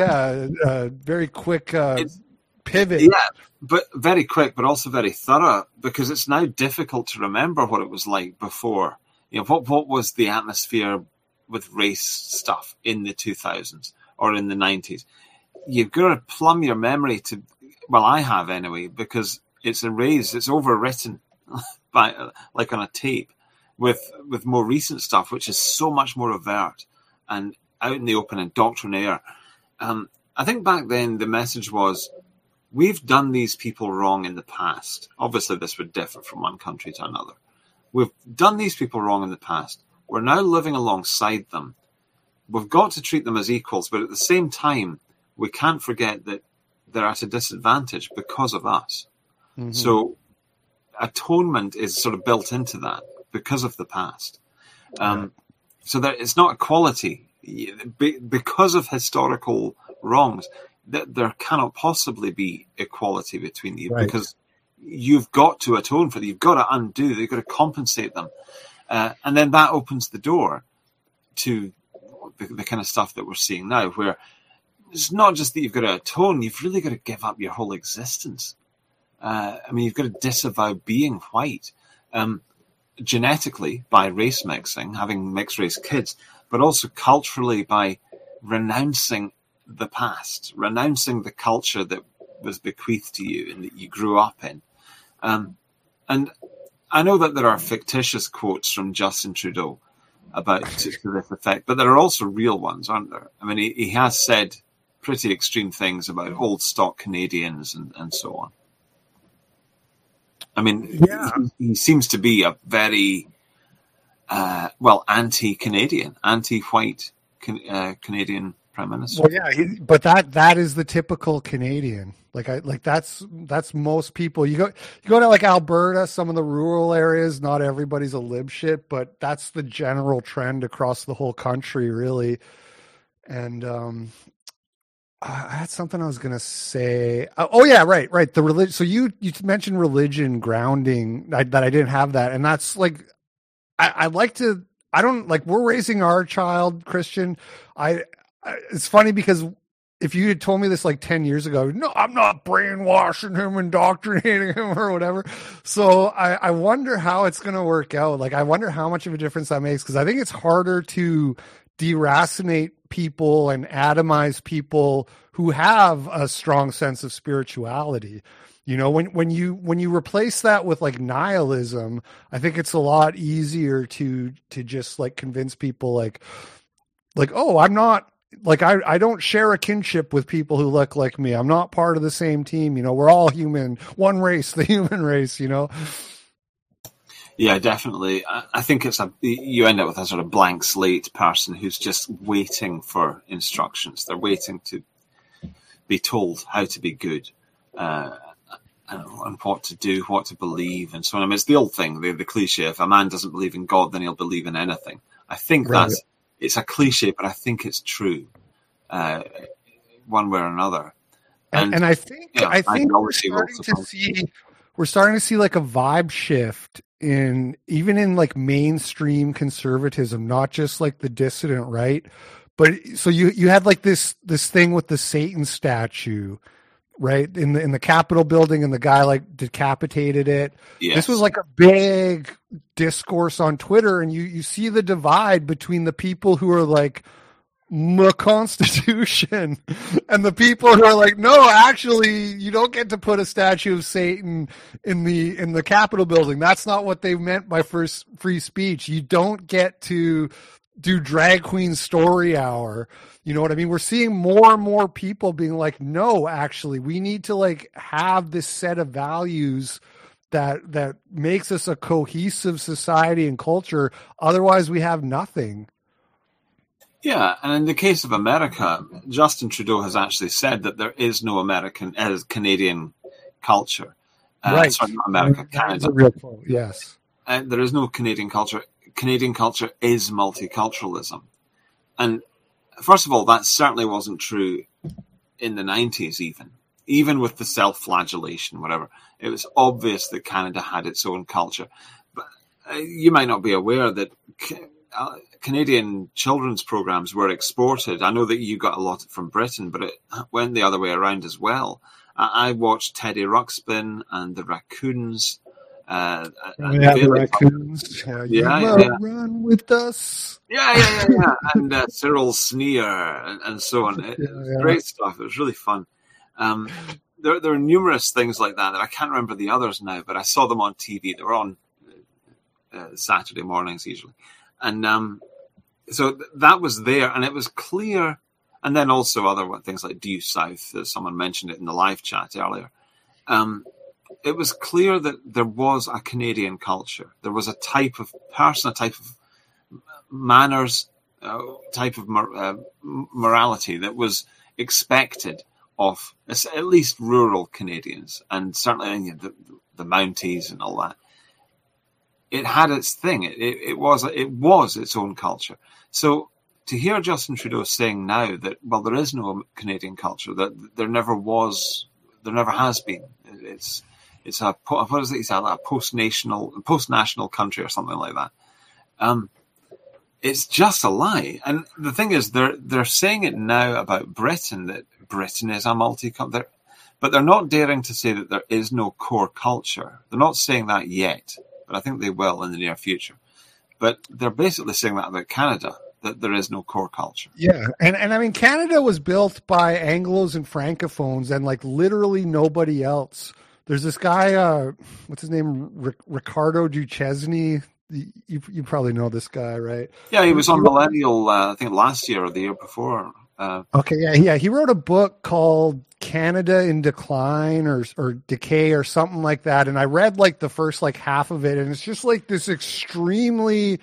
very quick pivot. Yeah, but very quick, but also very thorough, because it's now difficult to remember what it was like before. You know, what was the atmosphere with race stuff in the 2000s or in the 90s? You've got to plumb your memory to. Well, I have anyway, because it's erased, it's overwritten by like on a tape with more recent stuff, which is so much more overt and out in the open and doctrinaire. I think back then the message was, we've done these people wrong in the past. Obviously, this would differ from one country to another. We've done these people wrong in the past. We're now living alongside them. We've got to treat them as equals, but at the same time, we can't forget that they're at a disadvantage because of us. Mm-hmm. So atonement is sort of built into that because of the past. So that it's not equality. Because of historical wrongs, there cannot possibly be equality between you, because you've got to atone for them. You've got to undo, you've got to compensate them. And then that opens the door to the kind of stuff that we're seeing now, where it's not just that you've got to atone, you've really got to give up your whole existence. I mean, you've got to disavow being white, genetically by race mixing, having mixed race kids, but also culturally by renouncing the past, renouncing the culture that was bequeathed to you and that you grew up in. And I know that there are fictitious quotes from Justin Trudeau about to this effect, but there are also real ones, aren't there? I mean, he has said pretty extreme things about old stock Canadians and so on. I mean, he seems to be a very, anti-Canadian, anti-white Canadian Prime Minister. Well, yeah, but that is the typical Canadian. That's most people. You go to like Alberta, some of the rural areas, not everybody's a lib shit, but that's the general trend across the whole country, really. And I had something I was going to say. Right. The religion. So you mentioned religion grounding, that I didn't have that. And that's like, I like to, I don't like, we're raising our child Christian. It's funny because if you had told me this like 10 years ago, no, I'm not brainwashing him, indoctrinating him or whatever. So I wonder how it's going to work out. Like, I wonder how much of a difference that makes, because I think it's harder to deracinate people and atomize people who have a strong sense of spirituality. You know, when you replace that with like nihilism, I think it's a lot easier to just like convince people like, oh, I'm not like I don't share a kinship with people who look like me. I'm not part of the same team. We're all human, one race, the human race. Yeah, definitely. I think you end up with a sort of blank slate person who's just waiting for instructions. They're waiting to be told how to be good, and what to do, what to believe, and so on. I mean, it's the old thing, the cliche: if a man doesn't believe in God, then he'll believe in anything. I think it's a cliche, but I think it's true, one way or another. And I think we're starting to see like a vibe shift even in like mainstream conservatism, not just like the dissident right. But so you had like this thing with the Satan statue, right, in the Capitol building, and the guy like decapitated it. Yes. This was like a big discourse on Twitter, and you see the divide between the people who are like the Constitution and the people who are like, no, actually, you don't get to put a statue of Satan in the Capitol building. That's not what they meant by free speech. You don't get to do drag queen story hour. You know what I mean? We're seeing more and more people being like, no, actually, we need to like have this set of values that makes us a cohesive society and culture. Otherwise, we have nothing. Yeah, and in the case of America, Justin Trudeau has actually said that there is no Canadian culture. Right. Sorry, not America, Canada. That's a real quote, yes. There is no Canadian culture. Canadian culture is multiculturalism. And first of all, that certainly wasn't true in the 90s even with the self-flagellation, whatever. It was obvious that Canada had its own culture. But you might not be aware that Canadian children's programs were exported. I know that you got a lot from Britain, but it went the other way around as well. I watched Teddy Ruxpin and the Raccoons. The Raccoons. Run with us. Yeah. And Cyril Sneer and so on. It's great stuff. It was really fun. There are numerous things like that I can't remember the others now, but I saw them on TV. They were on Saturday mornings usually. And so that was there, and it was clear. And then also other things like Due South, as someone mentioned it in the live chat earlier. It was clear that there was a Canadian culture. There was a type of person, a type of manners, type of morality that was expected of at least rural Canadians, and certainly the Mounties and all that. It had its thing. It was its own culture. So to hear Justin Trudeau saying now that, well, there is no Canadian culture, that there never was, there never has been. It's a what is it? He said, a post-national country or something like that. It's just a lie. And the thing is, they're saying it now about Britain, that Britain is a multicultural, but they're not daring to say that there is no core culture. They're not saying that yet, but I think they will in the near future. But they're basically saying that about Canada, that there is no core culture. Yeah, and I mean, Canada was built by Anglos and Francophones and like literally nobody else. There's this guy, what's his name, Ricardo Duchesne. You probably know this guy, right? Yeah, he was on Millennial, I think last year or the year before. Okay, yeah. He wrote a book called Canada in Decline or Decay or something like that. And I read like the first like half of it, and it's just like this extremely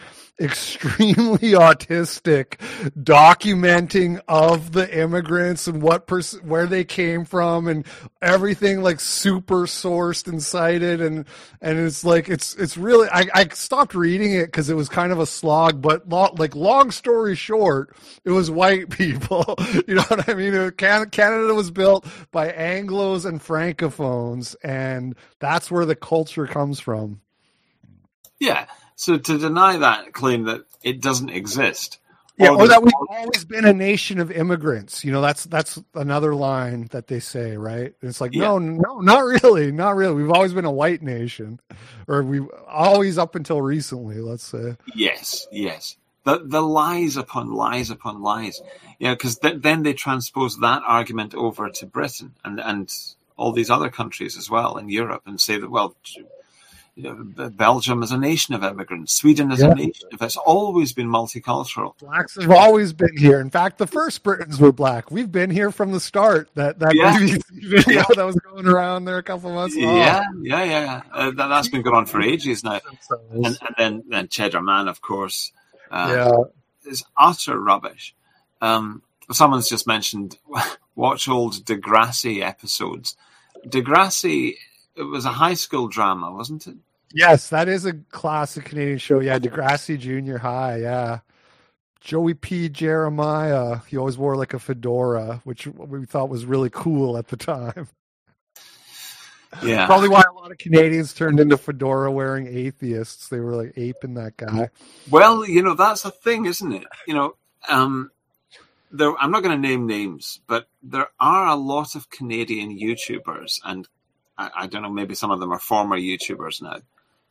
autistic documenting of the immigrants and where they came from and everything, like super sourced and cited, and it's like it's really I stopped reading it because it was kind of a slog, but long story short, it was white people. You know what I mean? Canada was built by Anglos and Francophones, and that's where the culture comes from. Yeah. So to deny that claim that it doesn't exist. Yeah, or that we've always been a nation of immigrants. You know, that's another line that they say, right? It's like, no, not really. We've always been a white nation, or we've always up until recently, let's say. Yes. The lies upon lies upon lies. Yeah, because then they transpose that argument over to Britain and all these other countries as well in Europe and say that, well, Belgium is a nation of immigrants. Sweden is a nation. It's always been multicultural. Blacks have always been here. In fact, the first Britons were black. We've been here from the start. That BBC video that was going around there a couple months ago. Yeah. That's been going on for ages now. And then Cheddar Man, of course, is utter rubbish. Someone's just mentioned, watch old Degrassi episodes. Degrassi, it was a high school drama, wasn't it? Yes, that is a classic Canadian show. Yeah, Degrassi Junior High. Yeah, Joey P. Jeremiah. He always wore like a fedora, which we thought was really cool at the time. Yeah, probably why a lot of Canadians turned into fedora-wearing atheists. They were like aping that guy. Well, that's a thing, isn't it? I'm not going to name names, but there are a lot of Canadian YouTubers, and I don't know, maybe some of them are former YouTubers now.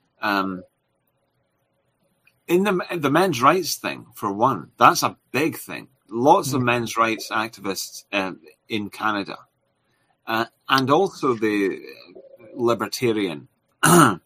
In the men's rights thing, for one, that's a big thing. Lots of men's rights activists in Canada, and also the libertarian. And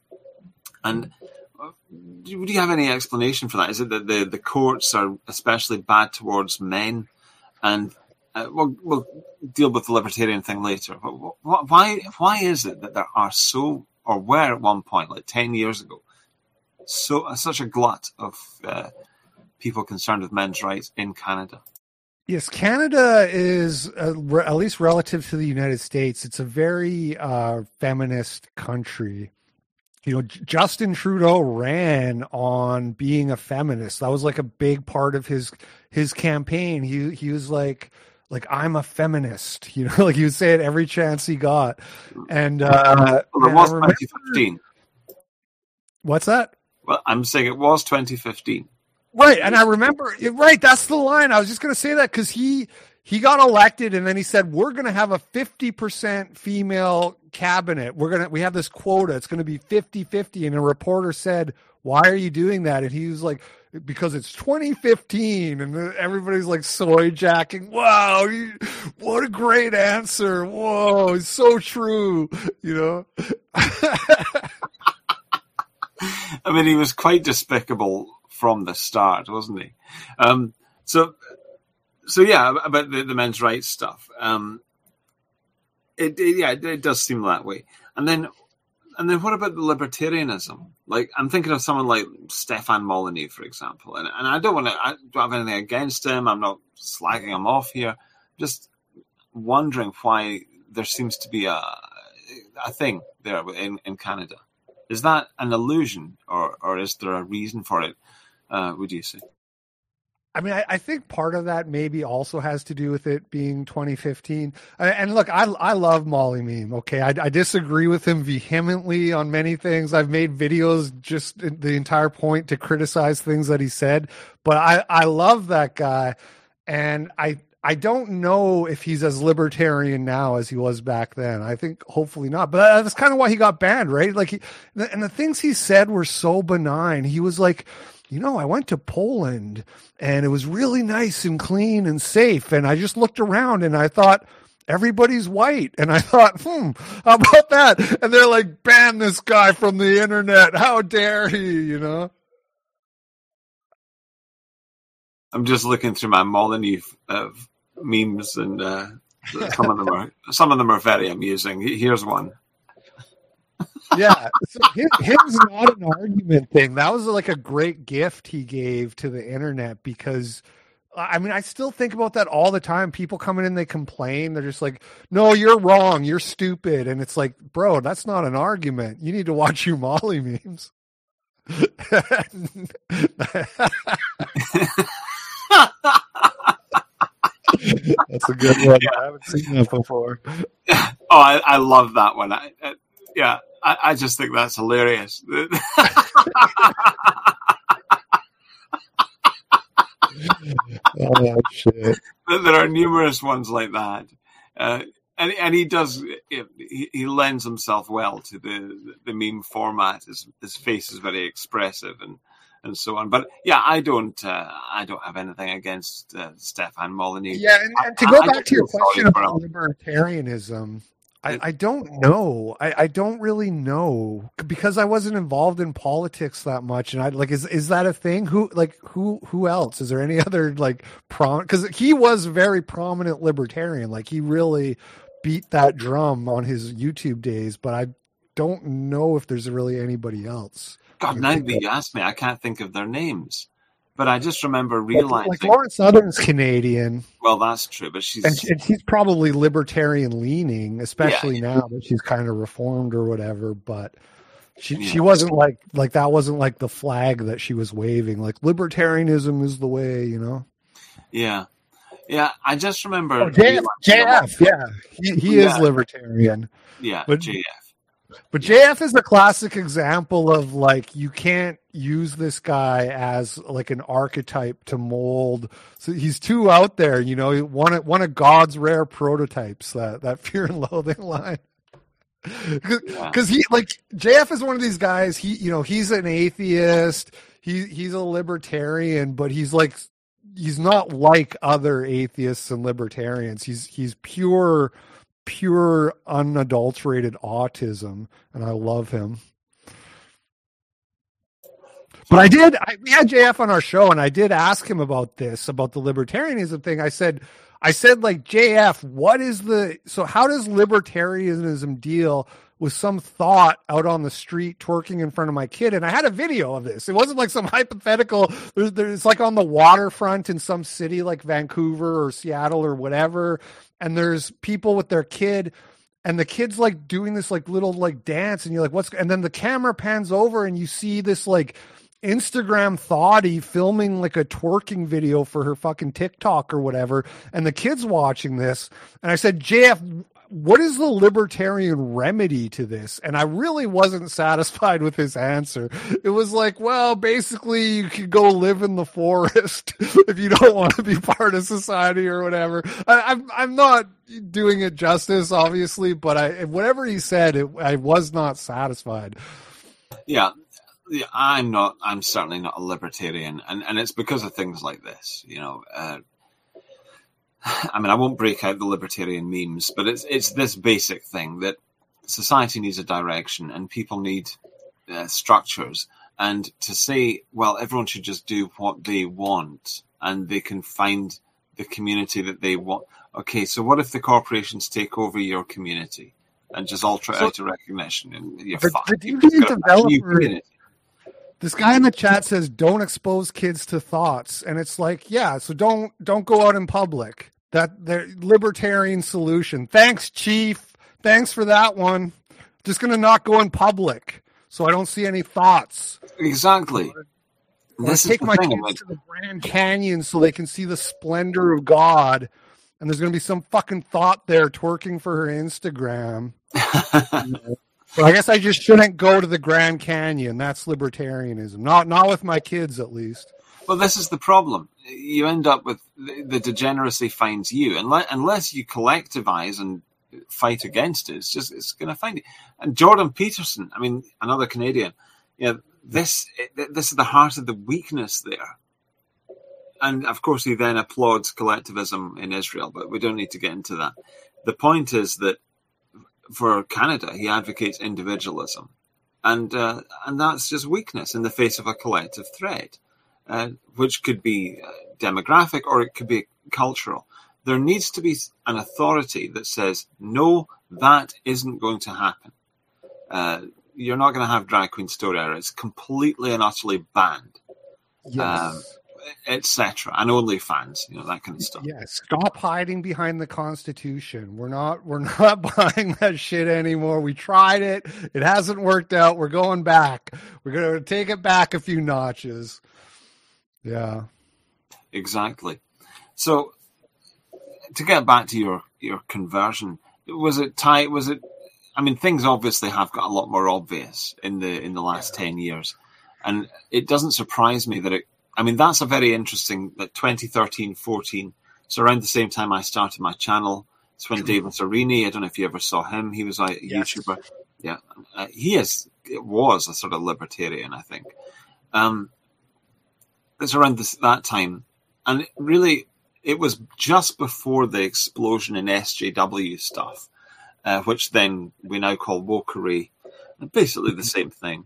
do you have any explanation for that? Is it that the courts are especially bad towards men? And we'll deal with the libertarian thing later. Why is it that there are or were at one point, like 10 years ago, such a glut of people concerned with men's rights in Canada? Yes, Canada is, at least relative to the United States, it's a very feminist country. Justin Trudeau ran on being a feminist. That was like a big part of his campaign. He was like I'm a feminist, like he would say it every chance he got. And it was 2015. What's that? Well, I'm saying it was 2015. Right, and I remember. Right, that's the line. I was just going to say that because he got elected, and then he said we're going to have a 50% female cabinet. We have this quota. It's going to be 50-50. And a reporter said, "Why are you doing that?" And he was like, "Because it's 2015." And everybody's like soy jacking. Wow, what a great answer! Whoa, it's so true. I mean, he was quite despicable from the start, wasn't he? So yeah, about the men's rights stuff. It does seem that way. And then what about the libertarianism? Like, I'm thinking of someone like Stefan Molyneux, for example. And I don't have anything against him. I'm not slagging him off here. Just wondering why there seems to be a thing there in Canada. Is that an illusion, or is there a reason for it? Would you say? I mean, I think part of that maybe also has to do with it being 2015. And look, I love Molly Meme. Okay, I disagree with him vehemently on many things. I've made videos just the entire point to criticize things that he said. But I love that guy, and I don't know if he's as libertarian now as he was back then. I think hopefully not. But that's kind of why he got banned, right? Like, and the things he said were so benign. He was like, I went to Poland and it was really nice and clean and safe. And I just looked around and I thought, everybody's white. And I thought, how about that? And they're like, ban this guy from the internet. How dare he, I'm just looking through my Molyneux memes, and some of them are very amusing. Here's one. Yeah, so him's not an argument thing. That was like a great gift he gave to the internet, because I mean, I still think about that all the time. People coming in, they complain. They're just like, no, you're wrong. You're stupid. And it's like, bro, that's not an argument. You need to watch your Molly memes. That's a good one. I haven't seen that before. Oh, I love that one. I just think that's hilarious. Oh, shit. There are numerous ones like that. And he does, he lends himself well to the meme format. His face is very expressive and so on. But yeah, I don't have anything against Stefan Molyneux. Yeah, and to go back to your question about libertarianism, I don't know. I don't really know because I wasn't involved in politics that much. And I like, is that a thing? Who else? Is there any other like because he was a very prominent libertarian. Like he really beat that drum on his YouTube days, but I don't know if there's really anybody else. God, now that you asked me, I can't think of their names. But I just remember realizing, like Lauren Southern's Canadian. Well, that's true, but she's probably libertarian leaning, especially now that she's kind of reformed or whatever. But she wasn't like that. Wasn't like the flag that she was waving. Like libertarianism is the way, you know. Yeah. I just remember JF. Yeah, he is libertarian. Yeah, but JF. But JF is a classic example of like you can't use this guy as like an archetype to mold. So he's too out there, you know. One of God's rare prototypes. That Fear and Loathing line. Because he like JF is one of these guys. He's an atheist. He's a libertarian, but he's not like other atheists and libertarians. He's pure unadulterated autism, and I love him. But we had JF on our show, and I did ask him about the libertarianism thing. I said like, JF, how does libertarianism deal with some thought out on the street twerking in front of my kid? And I had a video of this. It wasn't like some hypothetical. It's like on the waterfront in some city like Vancouver or Seattle or whatever. And there's people with their kid, and the kid's like doing this like little like dance, and you're like, and then the camera pans over and you see this like Instagram thottie filming like a twerking video for her fucking TikTok or whatever. And the kid's watching this. And I said, JF, what is the libertarian remedy to this? And I really wasn't satisfied with his answer. It was like, well, basically you could go live in the forest if you don't want to be part of society or whatever. I'm not doing it justice, obviously, but whatever he said, I was not satisfied. Yeah, I'm certainly not a libertarian. And it's because of things like this, you know. I mean, I won't break out the libertarian memes, but it's this basic thing that society needs a direction and people need structures. And to say, well, everyone should just do what they want and they can find the community that they want. Okay, so what if the corporations take over your community and just alter out of recognition and you're fucked? This guy in the chat says, "Don't expose kids to thoughts," and it's like, yeah, so don't go out in public. That the libertarian solution. Thanks, Chief. Thanks for that one. Just gonna not go in public, so I don't see any thoughts. Exactly. Let's take my kids to the Grand Canyon so they can see the splendor of God, and there's gonna be some fucking thought there twerking for her Instagram. But I guess I just shouldn't go to the Grand Canyon. That's libertarianism. Not with my kids, at least. Well, this is the problem. You end up with the degeneracy finds you. Unless you collectivize and fight against it, it's going to find you. And Jordan Peterson, I mean, another Canadian, this is the heart of the weakness there. And, of course, he then applauds collectivism in Israel, but we don't need to get into that. The point is that for Canada, he advocates individualism. And that's just weakness in the face of a collective threat. Which could be demographic or it could be cultural. There needs to be an authority that says, no, that isn't going to happen. You're not going to have Drag Queen Story Hour. It's completely and utterly banned. Yes. Etc. And OnlyFans, that kind of stuff. Yes. Stop hiding behind the Constitution. We're not buying that shit anymore. We tried it. It hasn't worked out. We're going back. We're going to take it back a few notches. Yeah, exactly. So, to get back to your conversion, was it? I mean, things obviously have got a lot more obvious in the last 10 years, and it doesn't surprise me that that's a very interesting. That 2013, 14. So around the same time I started my channel, it's when David Zarini. I don't know if you ever saw him. He was a YouTuber. Yeah, it was a sort of libertarian, I think. It's around that time. And really, it was just before the explosion in SJW stuff. which then we now call wokery, basically the same thing.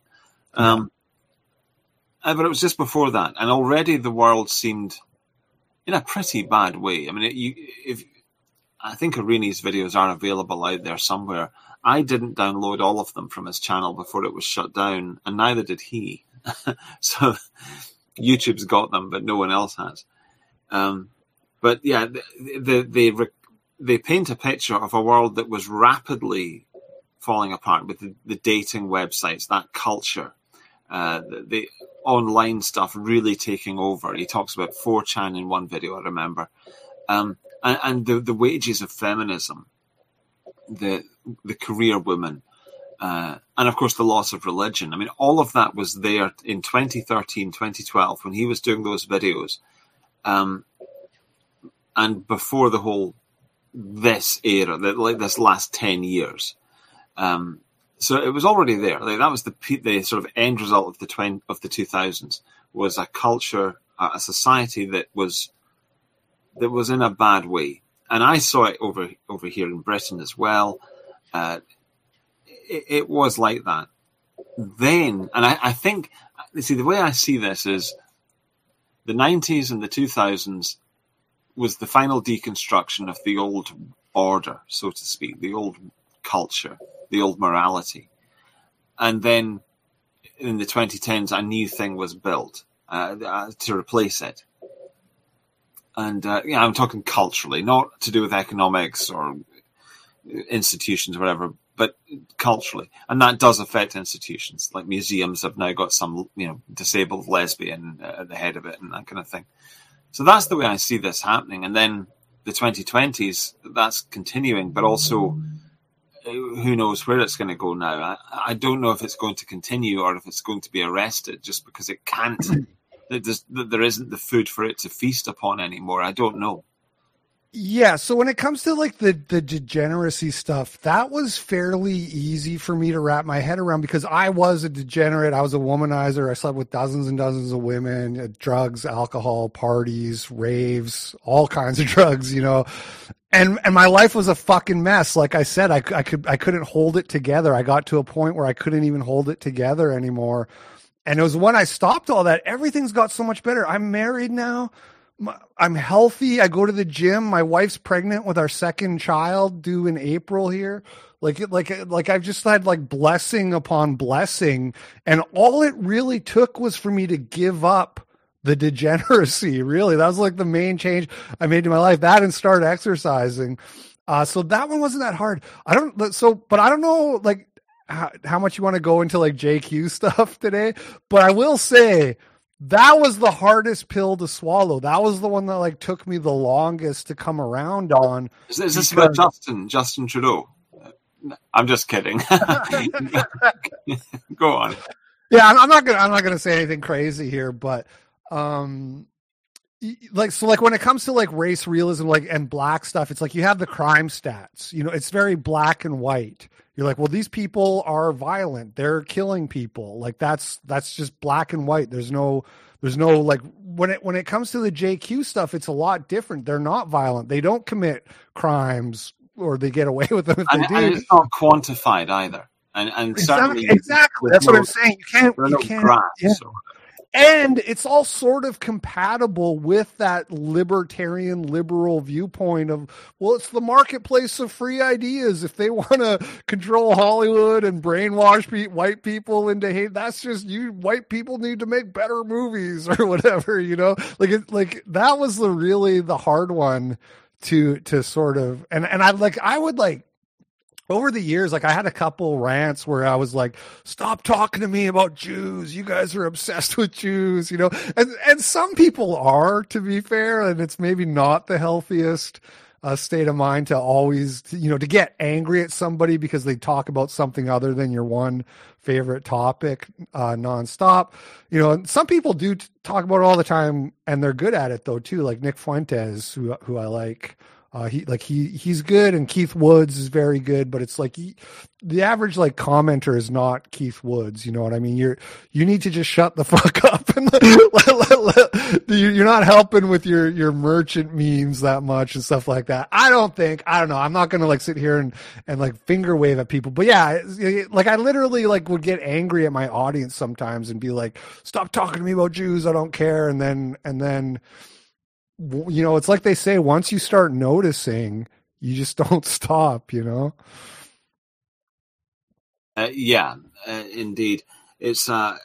But it was just before that, and already the world seemed in a pretty bad way. I mean, I think Irini's videos are available out there somewhere. I didn't download all of them from his channel before it was shut down, and neither did he. So YouTube's got them, but no one else has. But yeah, they paint a picture of a world that was rapidly falling apart with the dating websites, that culture, the online stuff really taking over. He talks about 4chan in one video, I remember, and the wages of feminism, the career woman, and of course the loss of religion. I mean, all of that was there in 2013, 2012 when he was doing those videos, and before the whole this era, like this last 10 years. So it was already there. Like, that was the sort of end result of the 2000s, was a culture, a society that was in a bad way. And I saw it over here in Britain as well. It was like that then. And I think, the way I see this is the 90s and the 2000s was the final deconstruction of the old order, so to speak, the old culture, the old morality. And then in the 2010s, a new thing was built to replace it. And I'm talking culturally, not to do with economics or institutions or whatever, but culturally. And that does affect institutions. Like museums have now got some, disabled lesbian at the head of it and that kind of thing. So that's the way I see this happening. And then the 2020s, that's continuing, but also who knows where it's going to go now. I don't know if it's going to continue or if it's going to be arrested just because it can't. There isn't the food for it to feast upon anymore. I don't know. Yeah, so when it comes to like the degeneracy stuff, that was fairly easy for me to wrap my head around because I was a degenerate. I was a womanizer. I slept with dozens and dozens of women, drugs, alcohol, parties, raves, all kinds of drugs, And my life was a fucking mess. Like I said, I couldn't hold it together. I got to a point where I couldn't even hold it together anymore. And it was when I stopped all that, everything's got so much better. I'm married now. I'm healthy. I go to the gym. My wife's pregnant with our second child due in April here. Like I've just had like blessing upon blessing. And all it really took was for me to give up the degeneracy. Really. That was like the main change I made in my life. That and start exercising. So that one wasn't that hard. But I don't know like how much you want to go into like JQ stuff today, but I will say, that was the hardest pill to swallow. That was the one that like took me the longest to come around on. Is this about Justin Trudeau? I'm just kidding. Go on. Yeah, I'm not gonna say anything crazy here, but when it comes to like race realism, like and black stuff, it's like you have the crime stats. It's very black and white. You're like, well, these people are violent. They're killing people. Like that's just black and white. There's no like when it comes to the JQ stuff, it's a lot different. They're not violent. They don't commit crimes or they get away with them if they do. And it's not quantified either. And exactly. That's what I'm saying. You can't. Graphs, yeah. And it's all sort of compatible with that libertarian liberal viewpoint of, well, it's the marketplace of free ideas. If they want to control Hollywood and brainwash white people into hate, that's just you. White people need to make better movies or whatever, like that was the hard one to sort of, and I would over the years, like I had a couple rants where I was like, stop talking to me about Jews. You guys are obsessed with Jews, and some people are, to be fair, and it's maybe not the healthiest state of mind to always, to get angry at somebody because they talk about something other than your one favorite topic nonstop. And some people do talk about it all the time and they're good at it though too, like Nick Fuentes, who I like. He's good, and Keith Woods is very good, but it's like the average like commenter is not Keith Woods. You know what I mean? You need to just shut the fuck up, and you're not helping with your merchant memes that much and stuff like that. I don't know. I'm not gonna like sit here and like finger wave at people, but yeah, like I literally like would get angry at my audience sometimes and be like, "Stop talking to me about Jews. I don't care." And then. You know, it's like they say, once you start noticing, you just don't stop, you know? Indeed. It's an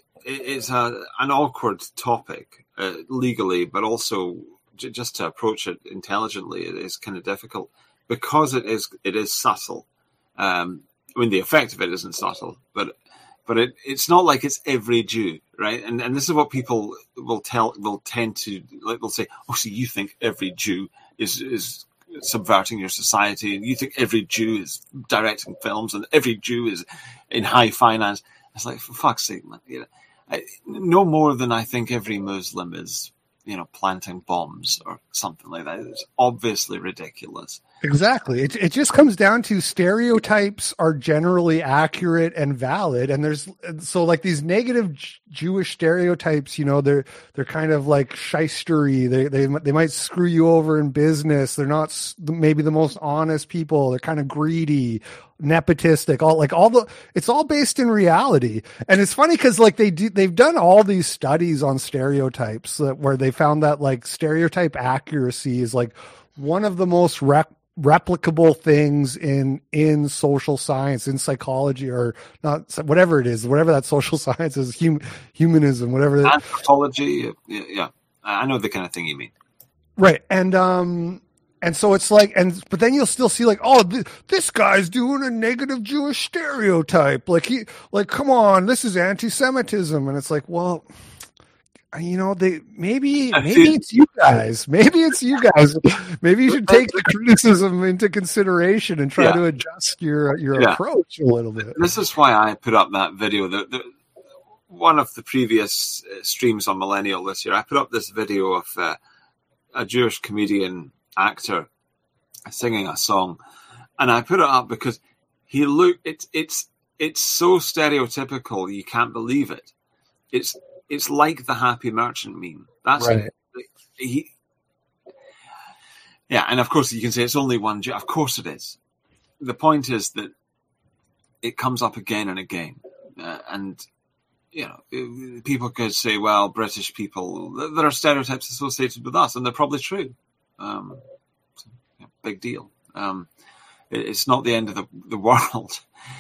awkward topic legally, but also just to approach it intelligently, it is kind of difficult because it is subtle. I mean, the effect of it isn't subtle, but it's not like it's every Jew, right? And this is what people will tend to like. They'll say, "Oh, so you think every Jew is subverting your society, and you think every Jew is directing films, and every Jew is in high finance?" It's like, for fuck's sake, man! You know, no more than I think every Muslim is, you know, planting bombs or something like that. It's obviously ridiculous. Exactly. It just comes down to stereotypes are generally accurate and valid. And so like these negative Jewish stereotypes, you know, they're kind of like shystery. They might screw you over in business. They're not maybe the most honest people. They're kind of greedy, nepotistic, it's all based in reality. And it's funny because like they've done all these studies on stereotypes where they found that like stereotype accuracy is like one of the most replicable things in social science, in psychology, or not, whatever it is, whatever that social science is, humanism, whatever. Anthropology, yeah. I know the kind of thing you mean. Right. And so it's like, but then you'll still see like, oh, this guy's doing a negative Jewish stereotype. Like come on, this is anti-Semitism. And it's like, well, you know, maybe it's you guys. Maybe it's you guys. Maybe you should take the criticism into consideration and try to adjust your approach a little bit. This is why I put up that video. One of the previous streams on Millennial this year, I put up this video of a Jewish comedian actor singing a song, and I put it up because it's so stereotypical you can't believe it. It's like the happy merchant meme. That's right. And of course you can say it's only one Jew. Of course it is. The point is that it comes up again and again, and you know, people could say, well, British people, there are stereotypes associated with us, and they're probably true. Big deal. It's not the end of the world.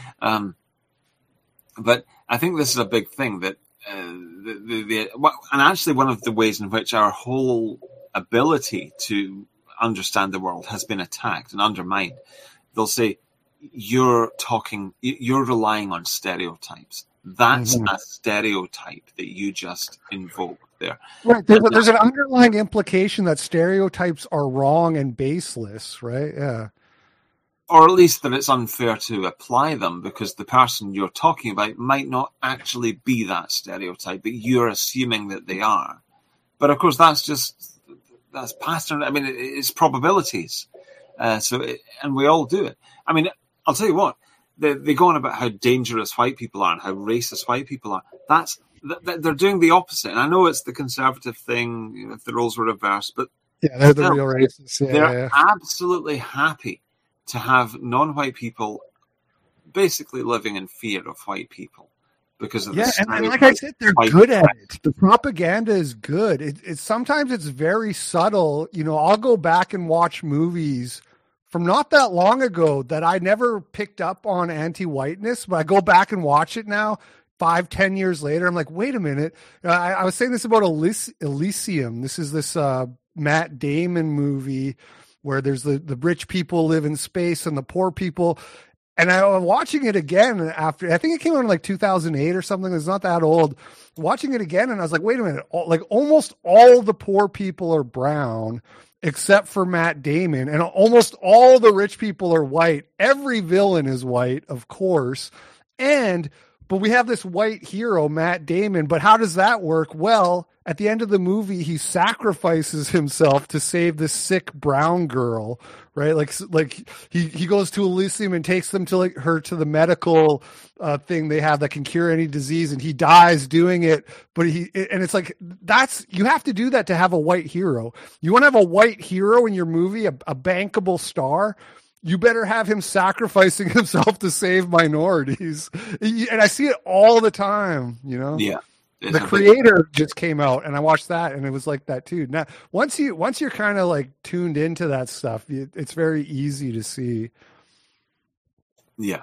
But I think this is a big thing that and actually one of the ways in which our whole ability to understand the world has been attacked and undermined. They'll say, you're relying on stereotypes. That's a stereotype that you just invoked there. Right. There's an underlying implication that stereotypes are wrong and baseless, right? Yeah. Or at least that it's unfair to apply them because the person you're talking about might not actually be that stereotype, but you're assuming that they are. But of course, that's pattern. I mean, it's probabilities. And we all do it. I mean, I'll tell you what, they go on about how dangerous white people are and how racist white people are. They're doing the opposite. And I know it's the conservative thing, you know, if the roles were reversed, but yeah, they're the real racists. Yeah, they're absolutely happy to have non-white people basically living in fear of white people because of and like I said, they're good at it. The propaganda is good. It's sometimes it's very subtle. You know, I'll go back and watch movies from not that long ago that I never picked up on anti-whiteness, but I go back and watch it now. 5-10 years later, I'm like, wait a minute. I was saying this about Elysium. This is this Matt Damon movie where there's the rich people live in space and the poor people. And I was watching it again after, I think it came out in like 2008 or something. It's not that old. Watching it again, and I was like, wait a minute. Like almost all the poor people are brown except for Matt Damon, and almost all the rich people are white. Every villain is white, of course. And but we have this white hero, Matt Damon. But how does that work? Well, at the end of the movie, he sacrifices himself to save this sick brown girl, right? Like he goes to Elysium and takes them to her to the medical thing they have that can cure any disease, and he dies doing it. But it's like, you have to do that to have a white hero. You want to have a white hero in your movie, a bankable star. You better have him sacrificing himself to save minorities. And I see it all the time, you know? Yeah. The Creator just came out, and I watched that, and it was like that too. Now, once you're kind of like tuned into that stuff, it's very easy to see. Yeah.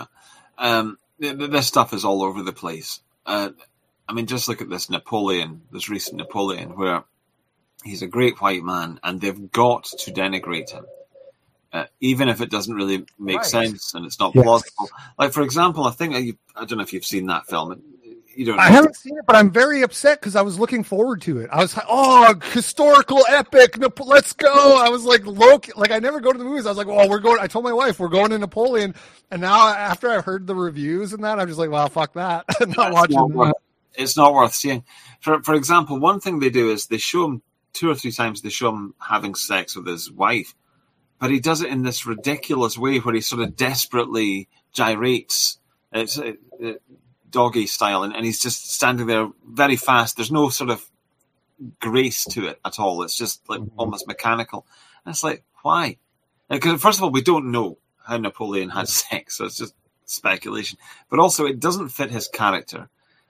This stuff is all over the place. I mean, just look at this recent Napoleon, where he's a great white man, and they've got to denigrate him. Even if it doesn't really make sense and it's not plausible. Like, for example, I don't know if you've seen that film. I haven't seen it, but I'm very upset because I was looking forward to it. I was like, historical epic, let's go. I was like, I never go to the movies. I was like, we're going. I told my wife we're going to Napoleon, and now after I heard the reviews and that, I'm just like, well, fuck that. I'm not watching that. It's not worth seeing. For example, one thing they do is they show him 2 or 3 times. They show him having sex with his wife. But he does it in this ridiculous way where he sort of desperately gyrates. It's doggy style, and he's just standing there very fast. There's no sort of grace to it at all. It's just like almost mechanical. And it's like, why? Because first of all, we don't know how Napoleon had sex, so it's just speculation. But also, it doesn't fit his character.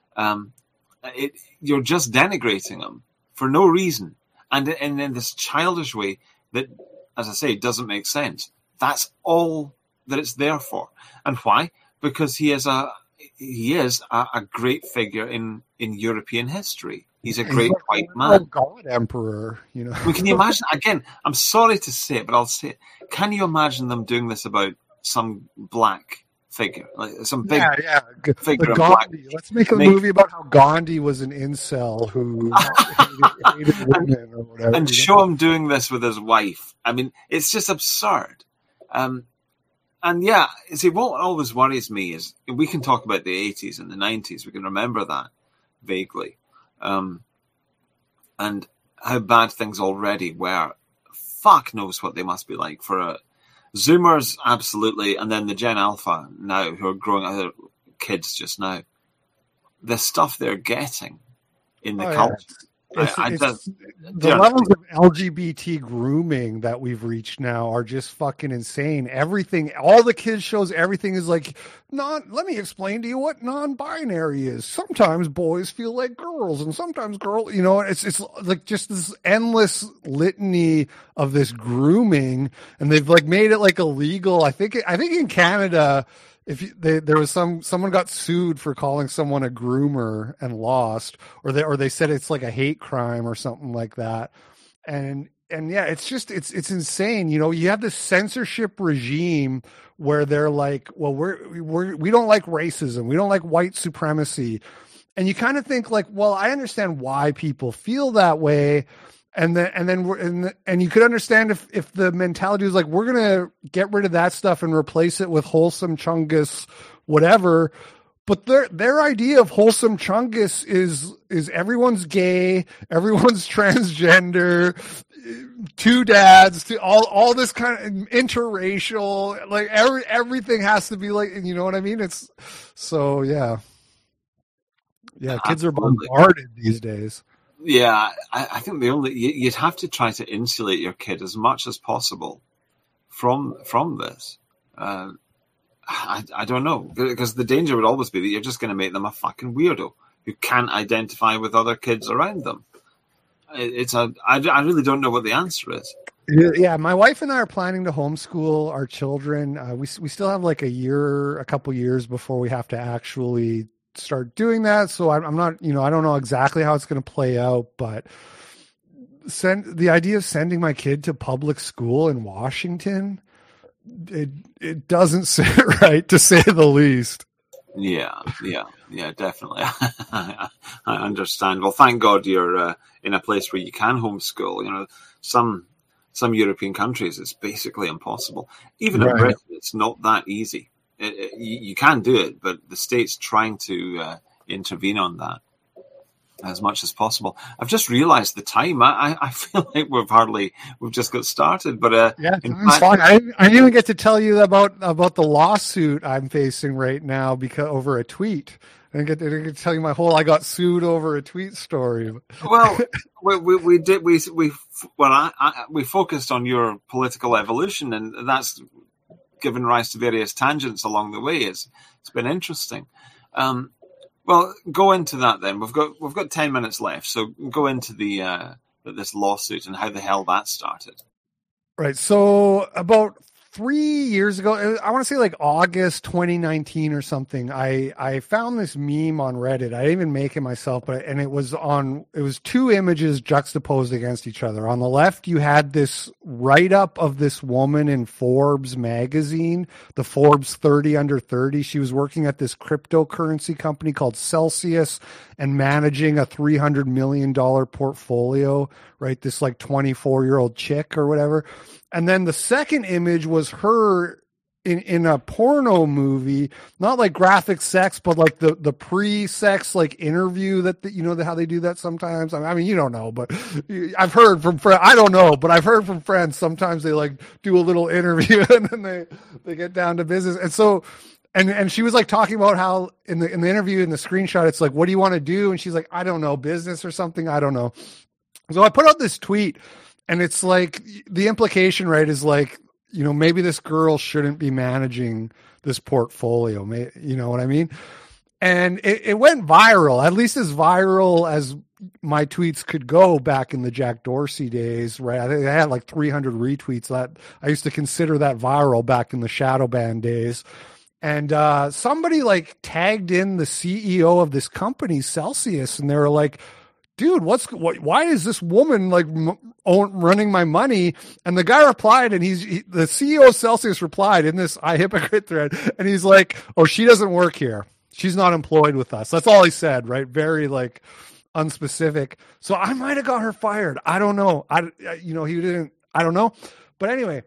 You're just denigrating him for no reason, and in this childish way that, as I say, doesn't make sense. That's all that it's there for. And why? Because he is a great figure in European history. He's a great white man. God emperor, you know. Can you imagine? Again, I'm sorry to say it, but I'll say it. Can you imagine them doing this about some black figure, like some big figure? Gandhi. Let's make a movie about how Gandhi was an incel who hated women or whatever, and show him doing this with his wife. I mean, it's just absurd. And yeah, see, what always worries me is we can talk about the 80s and the 90s. We can remember that vaguely, and how bad things already were. Fuck knows what they must be like for Zoomers, absolutely, and then the Gen Alpha now, who are growing out kids just now. The stuff they're getting in the culture. The levels of LGBT grooming that we've reached now are just fucking insane. Everything, all the kids shows, everything is like, let me explain to you what non-binary is. Sometimes boys feel like girls and sometimes girls, you know, it's like just this endless litany of this grooming, and they've like made it like illegal. I think in Canada, there was someone got sued for calling someone a groomer and lost, or they said it's like a hate crime or something like that. And yeah, it's insane. You know, you have this censorship regime where they're like, well, we don't like racism. We don't like white supremacy. And you kind of think like, well, I understand why people feel that way. And you could understand if the mentality was like, we're going to get rid of that stuff and replace it with wholesome Chungus, whatever. But their idea of wholesome Chungus is everyone's gay, everyone's transgender, 2 dads, all this kind of interracial, like everything has to be like, you know what I mean? It's so, yeah. Yeah. Kids are bombarded these days. Yeah, I think you'd have to try to insulate your kid as much as possible from this. I don't know, because the danger would always be that you're just going to make them a fucking weirdo who can't identify with other kids around them. I really don't know what the answer is. Yeah, my wife and I are planning to homeschool our children. We still have like a couple years before we have to actually start doing that. So I'm not, you know, I don't know exactly how it's going to play out, but the idea of sending my kid to public school in Washington, it doesn't sit right, to say the least. Yeah, definitely. I understand. Well, thank God you're in a place where you can homeschool. You know, some European countries, it's basically impossible. Even in Britain, it's not that easy. You can do it, but the state's trying to intervene on that as much as possible. I've just realized the time. I feel like we've just got started, but it's fine. I didn't even get to tell you about the lawsuit I'm facing right now because over a tweet. I didn't get to tell you my whole I got sued over a tweet story. Well, we focused on your political evolution, and that's given rise to various tangents along the way. It's been interesting. Well, go into that then. We've got 10 minutes left, so go into this lawsuit and how the hell that started. Right. So about 3 years ago, I want to say like August 2019 or something, I found this meme on Reddit. I didn't even make it myself, and it was two images juxtaposed against each other. On the left, you had this write-up of this woman in Forbes magazine, the Forbes 30 under 30. She was working at this cryptocurrency company called Celsius and managing a $300 million portfolio, right? This like 24-year-old chick or whatever. And then the second image was her in a porno movie, not like graphic sex, but like the pre-sex like interview that how they do that sometimes. I mean, you don't know, but I've heard from friends. I don't know, but I've heard from friends sometimes they like do a little interview and then they get down to business. And so, and she was like talking about how in the interview, in the screenshot, it's like, what do you want to do? And she's like, I don't know, business or something. I don't know. So I put out this tweet. And it's like the implication, right, is like, maybe this girl shouldn't be managing this portfolio. You know what I mean? And it went viral, at least as viral as my tweets could go back in the Jack Dorsey days, right? I think I had like 300 retweets. That I used to consider that viral back in the shadow ban days. And somebody like tagged in the CEO of this company, Celsius, and they were like, dude, why is this woman like running my money? And the guy replied, and the CEO of Celsius replied in this iHypocrite thread, and he's like, oh, she doesn't work here. She's not employed with us. That's all he said, right? Very like unspecific. So I might have got her fired. I don't know. He didn't, I don't know. But anyway,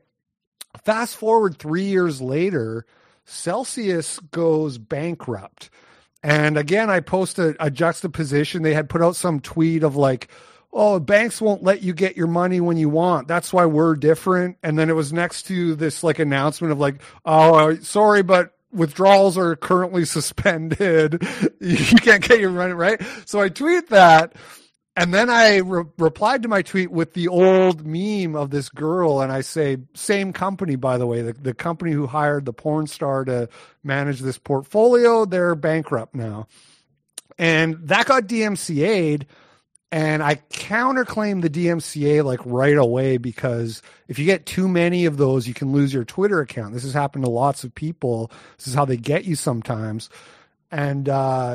fast forward 3 years later, Celsius goes bankrupt. And again, I posted a juxtaposition. They had put out some tweet of like, oh, banks won't let you get your money when you want. That's why we're different. And then it was next to this like announcement of like, oh, sorry, but withdrawals are currently suspended. You can't get your money, right? So I tweet that. And then I replied to my tweet with the old meme of this girl. And I say, same company, by the way, the company who hired the porn star to manage this portfolio, they're bankrupt now. And that got DMCA'd. And I counterclaimed the DMCA like right away, because if you get too many of those, you can lose your Twitter account. This has happened to lots of people. This is how they get you sometimes. And,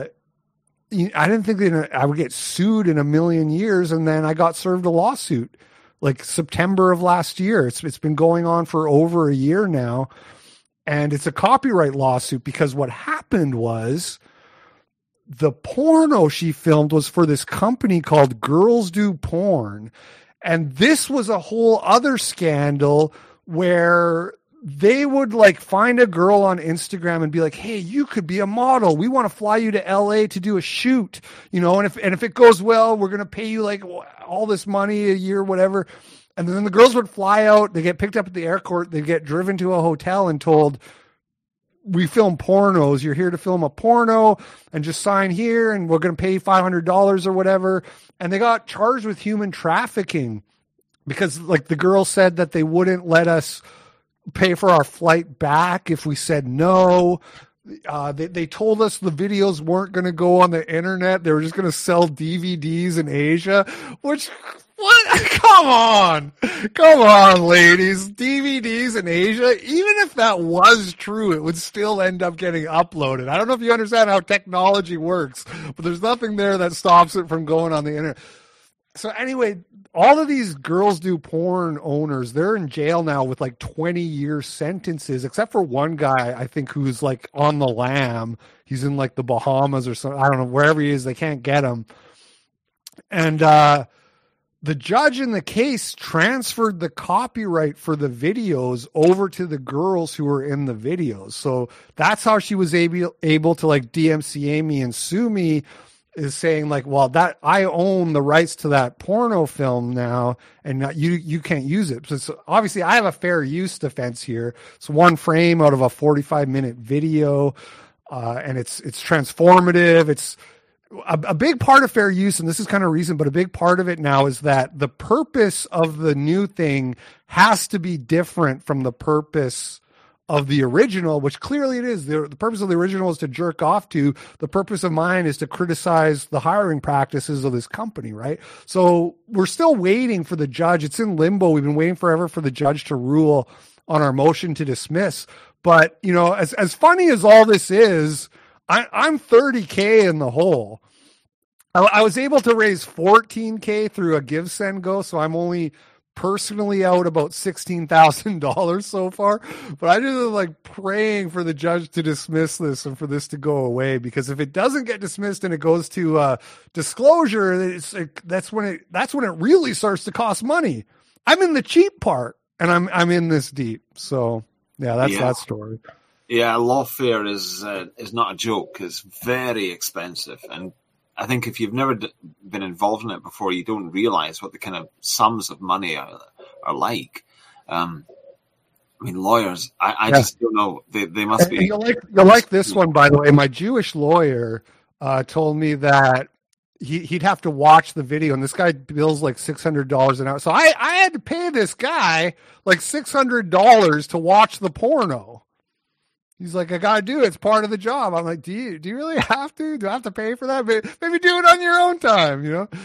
I didn't think that I would get sued in a million years, and then I got served a lawsuit like September of last year. It's been going on for over a year now, and it's a copyright lawsuit because what happened was the porno she filmed was for this company called Girls Do Porn, and this was a whole other scandal where they would like find a girl on Instagram and be like, hey, you could be a model. We want to fly you to LA to do a shoot, and if it goes well, we're going to pay you like all this money a year, whatever. And then the girls would fly out, they get picked up at the airport, they get driven to a hotel and told, we film pornos. You're here to film a porno and just sign here and we're going to pay you $500 or whatever. And they got charged with human trafficking because like the girl said that they wouldn't let us pay for our flight back if we said no. They told us the videos weren't going to go on the internet. They were just going to sell DVDs in Asia, which, what? Come on, ladies. DVDs in Asia, even if that was true, it would still end up getting uploaded. I don't know if you understand how technology works, but there's nothing there that stops it from going on the internet. So anyway, all of these Girls Do Porn owners, they're in jail now with like 20-year sentences, except for one guy, I think, who's like on the lam. He's in like the Bahamas or something. I don't know, wherever he is, they can't get him. And the judge in the case transferred the copyright for the videos over to the girls who were in the videos. So that's how she was able to like DMCA me and sue me, is saying like, well, that I own the rights to that porno film now, and you can't use it. So obviously I have a fair use defense here. It's one frame out of a 45-minute video, and it's transformative. It's a big part of fair use, and this is kind of recent, but a big part of it now is that the purpose of the new thing has to be different from the purpose of the original, which clearly it is. The purpose of the original is to jerk off to. The purpose of mine is to criticize the hiring practices of this company, right? So we're still waiting for the judge. It's in limbo. We've been waiting forever for the judge to rule on our motion to dismiss. But, you know, as funny as all this is, I'm $30K in the hole. I was able to raise $14K through a Give Send Go, so I'm only personally out about $16,000 so far. But I just like praying for the judge to dismiss this and for this to go away, because if it doesn't get dismissed and it goes to disclosure, that's when it really starts to cost money. I'm in the cheap part, and I'm in this deep. So yeah, that's that story. Yeah, lawfare is not a joke. It's very expensive, and I think if you've never been involved in it before, you don't realize what the kind of sums of money are like. I mean, lawyers, I just don't know. They must be. You'll like this one, by the way. My Jewish lawyer told me that he'd have to watch the video, and this guy bills like $600 an hour. So I had to pay this guy like $600 to watch the porno. He's like, I gotta do it. It's part of the job. I'm like, do you really have to? Do I have to pay for that? Maybe do it on your own time, you know?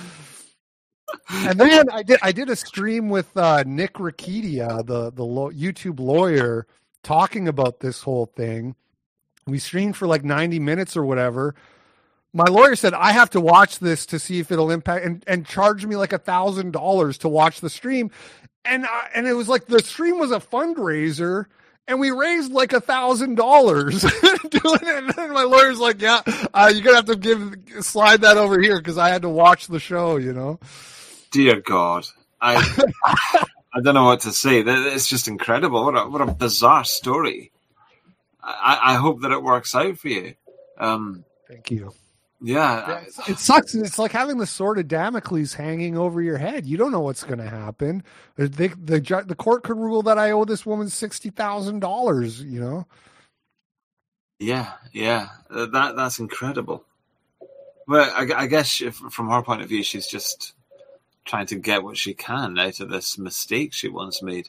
And then I did a stream with Nick Rakitia, the YouTube lawyer, talking about this whole thing. We streamed for like 90 minutes or whatever. My lawyer said, I have to watch this to see if it'll impact, and charge me like $1,000 to watch the stream. And it was like the stream was a fundraiser, and we raised like $1,000 doing it. And my lawyer's like, yeah, you're going to have to slide that over here because I had to watch the show, you know? Dear God. I don't know what to say. It's just incredible. What a bizarre story. I hope that it works out for you. Thank you. Yeah. It sucks. It's like having the sword of Damocles hanging over your head. You don't know what's going to happen. The court could rule that I owe this woman $60,000, you know? Yeah. That's incredible. Well, I guess from her point of view, she's just trying to get what she can out of this mistake she once made.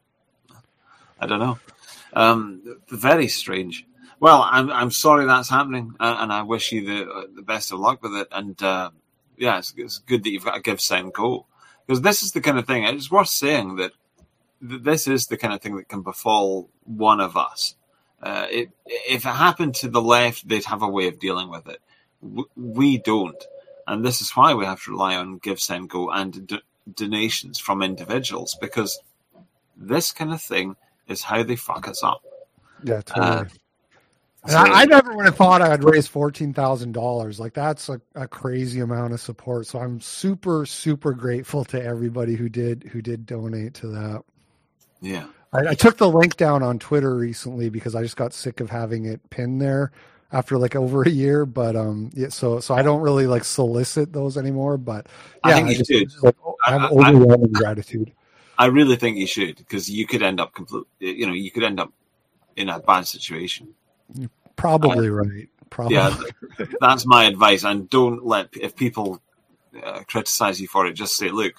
I don't know. Very strange. Well, I'm sorry that's happening, and I wish you the best of luck with it. And it's good that you've got a Give, Send, Go, because this is the kind of thing. It's worth saying that this is the kind of thing that can befall one of us. If it happened to the left, they'd have a way of dealing with it. We don't, and this is why we have to rely on Give, Send, Go and donations from individuals, because this kind of thing is how they fuck us up. Yeah, totally. And I never would have thought I'd raise $14,000. Like, that's a crazy amount of support. So I'm super, super grateful to everybody who did donate to that. Yeah. I took the link down on Twitter recently because I just got sick of having it pinned there after like over a year. But so I don't really like solicit those anymore. But yeah, I think you should. I have overwhelming gratitude. I really think you should, because you could end up you could end up in a bad situation. You're probably right. Probably. Yeah, that's my advice. And don't if people criticize you for it, just say, look,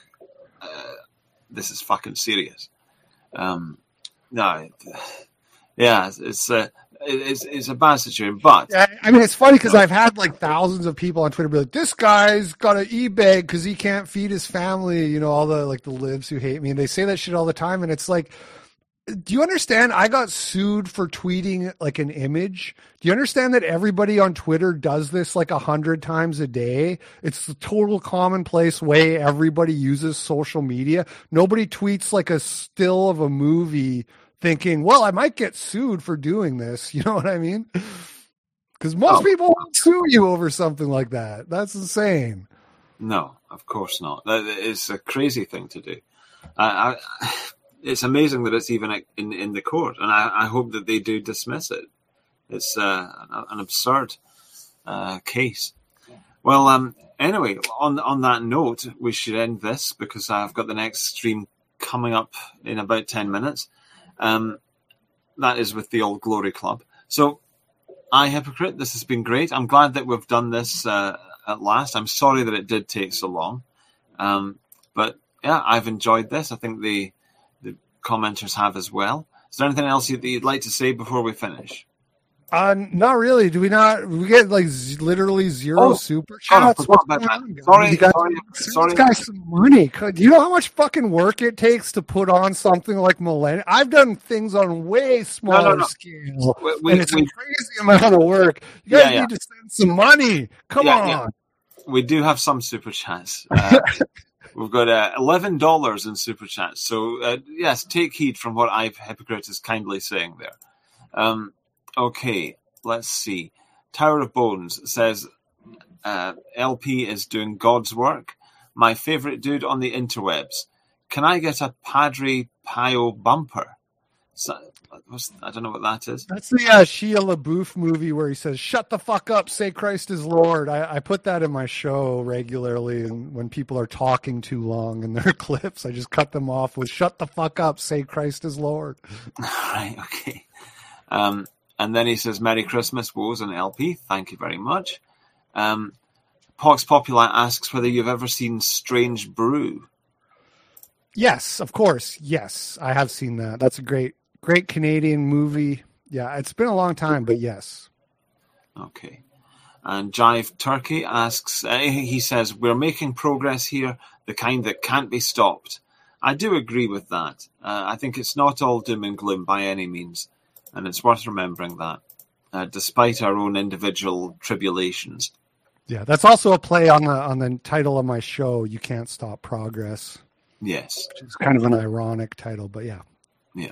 this is fucking serious. It's a bad situation, but yeah, I mean, it's funny because I've had like thousands of people on Twitter be like, this guy's got an e-bag because he can't feed his family, you know, all the like the libs who hate me, and they say that shit all the time, and it's like, do you understand? I got sued for tweeting like an image. Do you understand that everybody on Twitter does this like 100 times a day? It's the total commonplace way everybody uses social media. Nobody tweets like a still of a movie thinking, well, I might get sued for doing this. You know what I mean? Because most people won't sue you over something like that. That's insane. No, of course not. It's a crazy thing to do. It's amazing that it's even in the court, and I hope that they do dismiss it. It's an absurd case. Well, anyway, on that note, we should end this because I've got the next stream coming up in about 10 minutes. That is with the Old Glory Club. So, iHypocrite, this has been great. I'm glad that we've done this at last. I'm sorry that it did take so long. But yeah, I've enjoyed this. I think the commenters have as well. Is there anything else you'd like to say before we finish? Not really. Do we not? We get like literally zero super chats. Sorry. This guy's some money. Do you know how much fucking work it takes to put on something like Millennium? I've done things on way smaller scale, and it's a crazy amount of work. You guys need to send some money. Come on. Yeah. We do have some super chats. We've got $11 in super chats. So yes, take heed from what iHypocrite is kindly saying there. Okay, let's see. Tower of Bones says, LP is doing God's work. My favorite dude on the interwebs. Can I get a Padre Pio bumper? So, I don't know what that is. That's the Shia LaBeouf movie where he says, shut the fuck up, say Christ is Lord. I put that in my show regularly, and when people are talking too long in their clips, I just cut them off with, shut the fuck up, say Christ is Lord. All right, okay. And then he says, Merry Christmas, Woes and LP. Thank you very much. Pox Populi asks whether you've ever seen Strange Brew. Yes, of course. Yes, I have seen that. That's a great Canadian movie. Yeah, it's been a long time, but yes. Okay. And Jive Turkey asks, he says, we're making progress here, the kind that can't be stopped. I do agree with that. I think it's not all doom and gloom by any means. And it's worth remembering that, despite our own individual tribulations. Yeah, that's also a play on the title of my show, You Can't Stop Progress. Yes. Which is kind of an ironic title, but yeah. Yeah.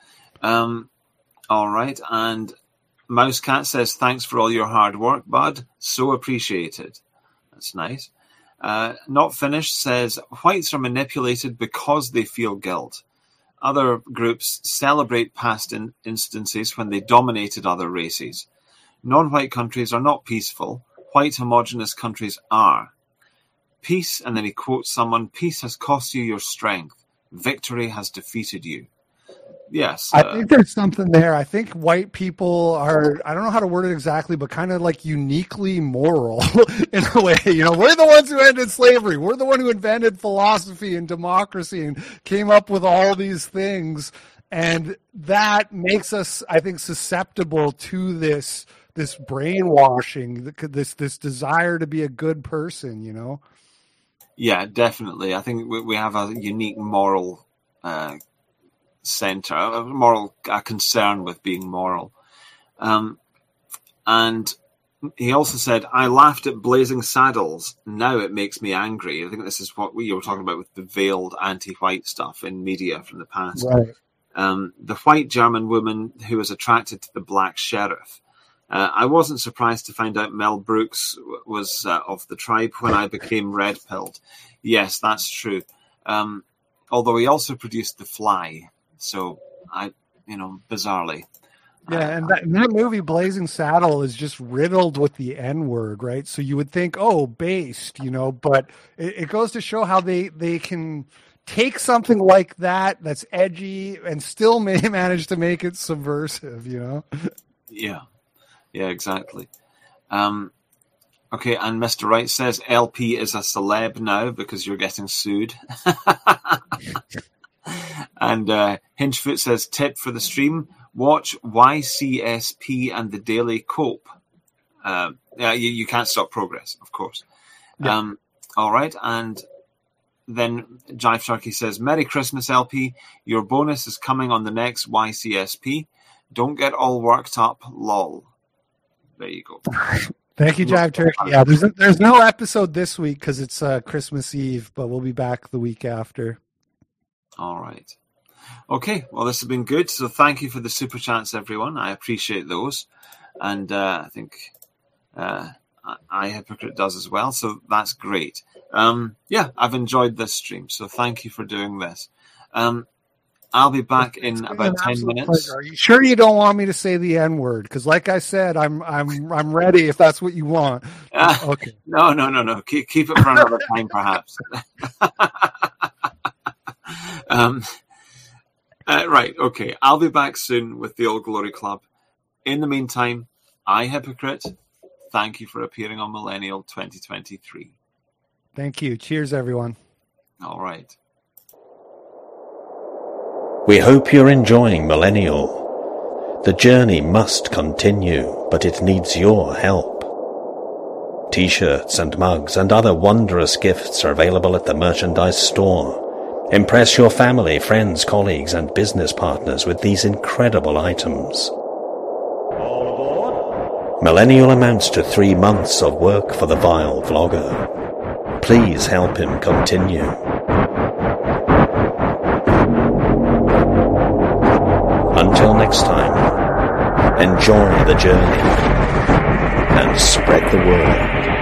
All right. And Mousecat says, thanks for all your hard work, bud. So appreciated. That's nice. Not Finished says, whites are manipulated because they feel guilt. Other groups celebrate past instances when they dominated other races. Non-white countries are not peaceful. White homogenous countries are. Peace, and then he quotes someone, peace has cost you your strength. Victory has defeated you. Yes. I think there's something there. I think white people are, I don't know how to word it exactly, but kind of like uniquely moral in a way. You know, we're the ones who ended slavery. We're the one who invented philosophy and democracy and came up with all these things. And that makes us, I think, susceptible to this brainwashing, this desire to be a good person, you know? Yeah, definitely. I think we have a unique moral center, a concern with being moral. And he also said, I laughed at Blazing Saddles. Now it makes me angry. I think this is what you were talking about with the veiled anti-white stuff in media from the past. Right. The white German woman who was attracted to the black sheriff. I wasn't surprised to find out Mel Brooks was of the tribe when I became red-pilled. Yes, that's true. Although he also produced The Fly. So, bizarrely. Yeah, and that movie, Blazing Saddle, is just riddled with the N-word, right? So you would think, oh, based, but it goes to show how they can take something like that's edgy and still may manage to make it subversive, Yeah. Yeah, exactly. Okay, and Mr. Wright says LP is a celeb now because you're getting sued. And Hingefoot says, tip for the stream, watch YCSP and the Daily Cope. You can't stop progress, of course. Yeah. All right, and then Jive Turkey says, Merry Christmas, LP. Your bonus is coming on the next YCSP. Don't get all worked up, lol. There you go. Thank you, Jive Turkey. Yeah, there's no episode this week because it's Christmas Eve, but we'll be back the week after. All right. Okay, well, this has been good. So thank you for the super chats, everyone. I appreciate those. And I think iHypocrite does as well. So that's great. I've enjoyed this stream, so thank you for doing this. I'll be back in about 10 minutes. Pleasure. Are you sure you don't want me to say the N-word? Because, like I said, I'm ready if that's what you want. Okay. No. Keep it for another time, perhaps. Right. Okay. I'll be back soon with the Old Glory Club. In the meantime, Hypocrite, thank you for appearing on Millennial 2023. Thank you. Cheers, everyone. All right. We hope you're enjoying Millennial. The journey must continue, but it needs your help. T-shirts and mugs and other wondrous gifts are available at the merchandise store. Impress your family, friends, colleagues, and business partners with these incredible items. Millennial amounts to 3 months of work for the vile vlogger. Please help him continue. Until next time, enjoy the journey and spread the word.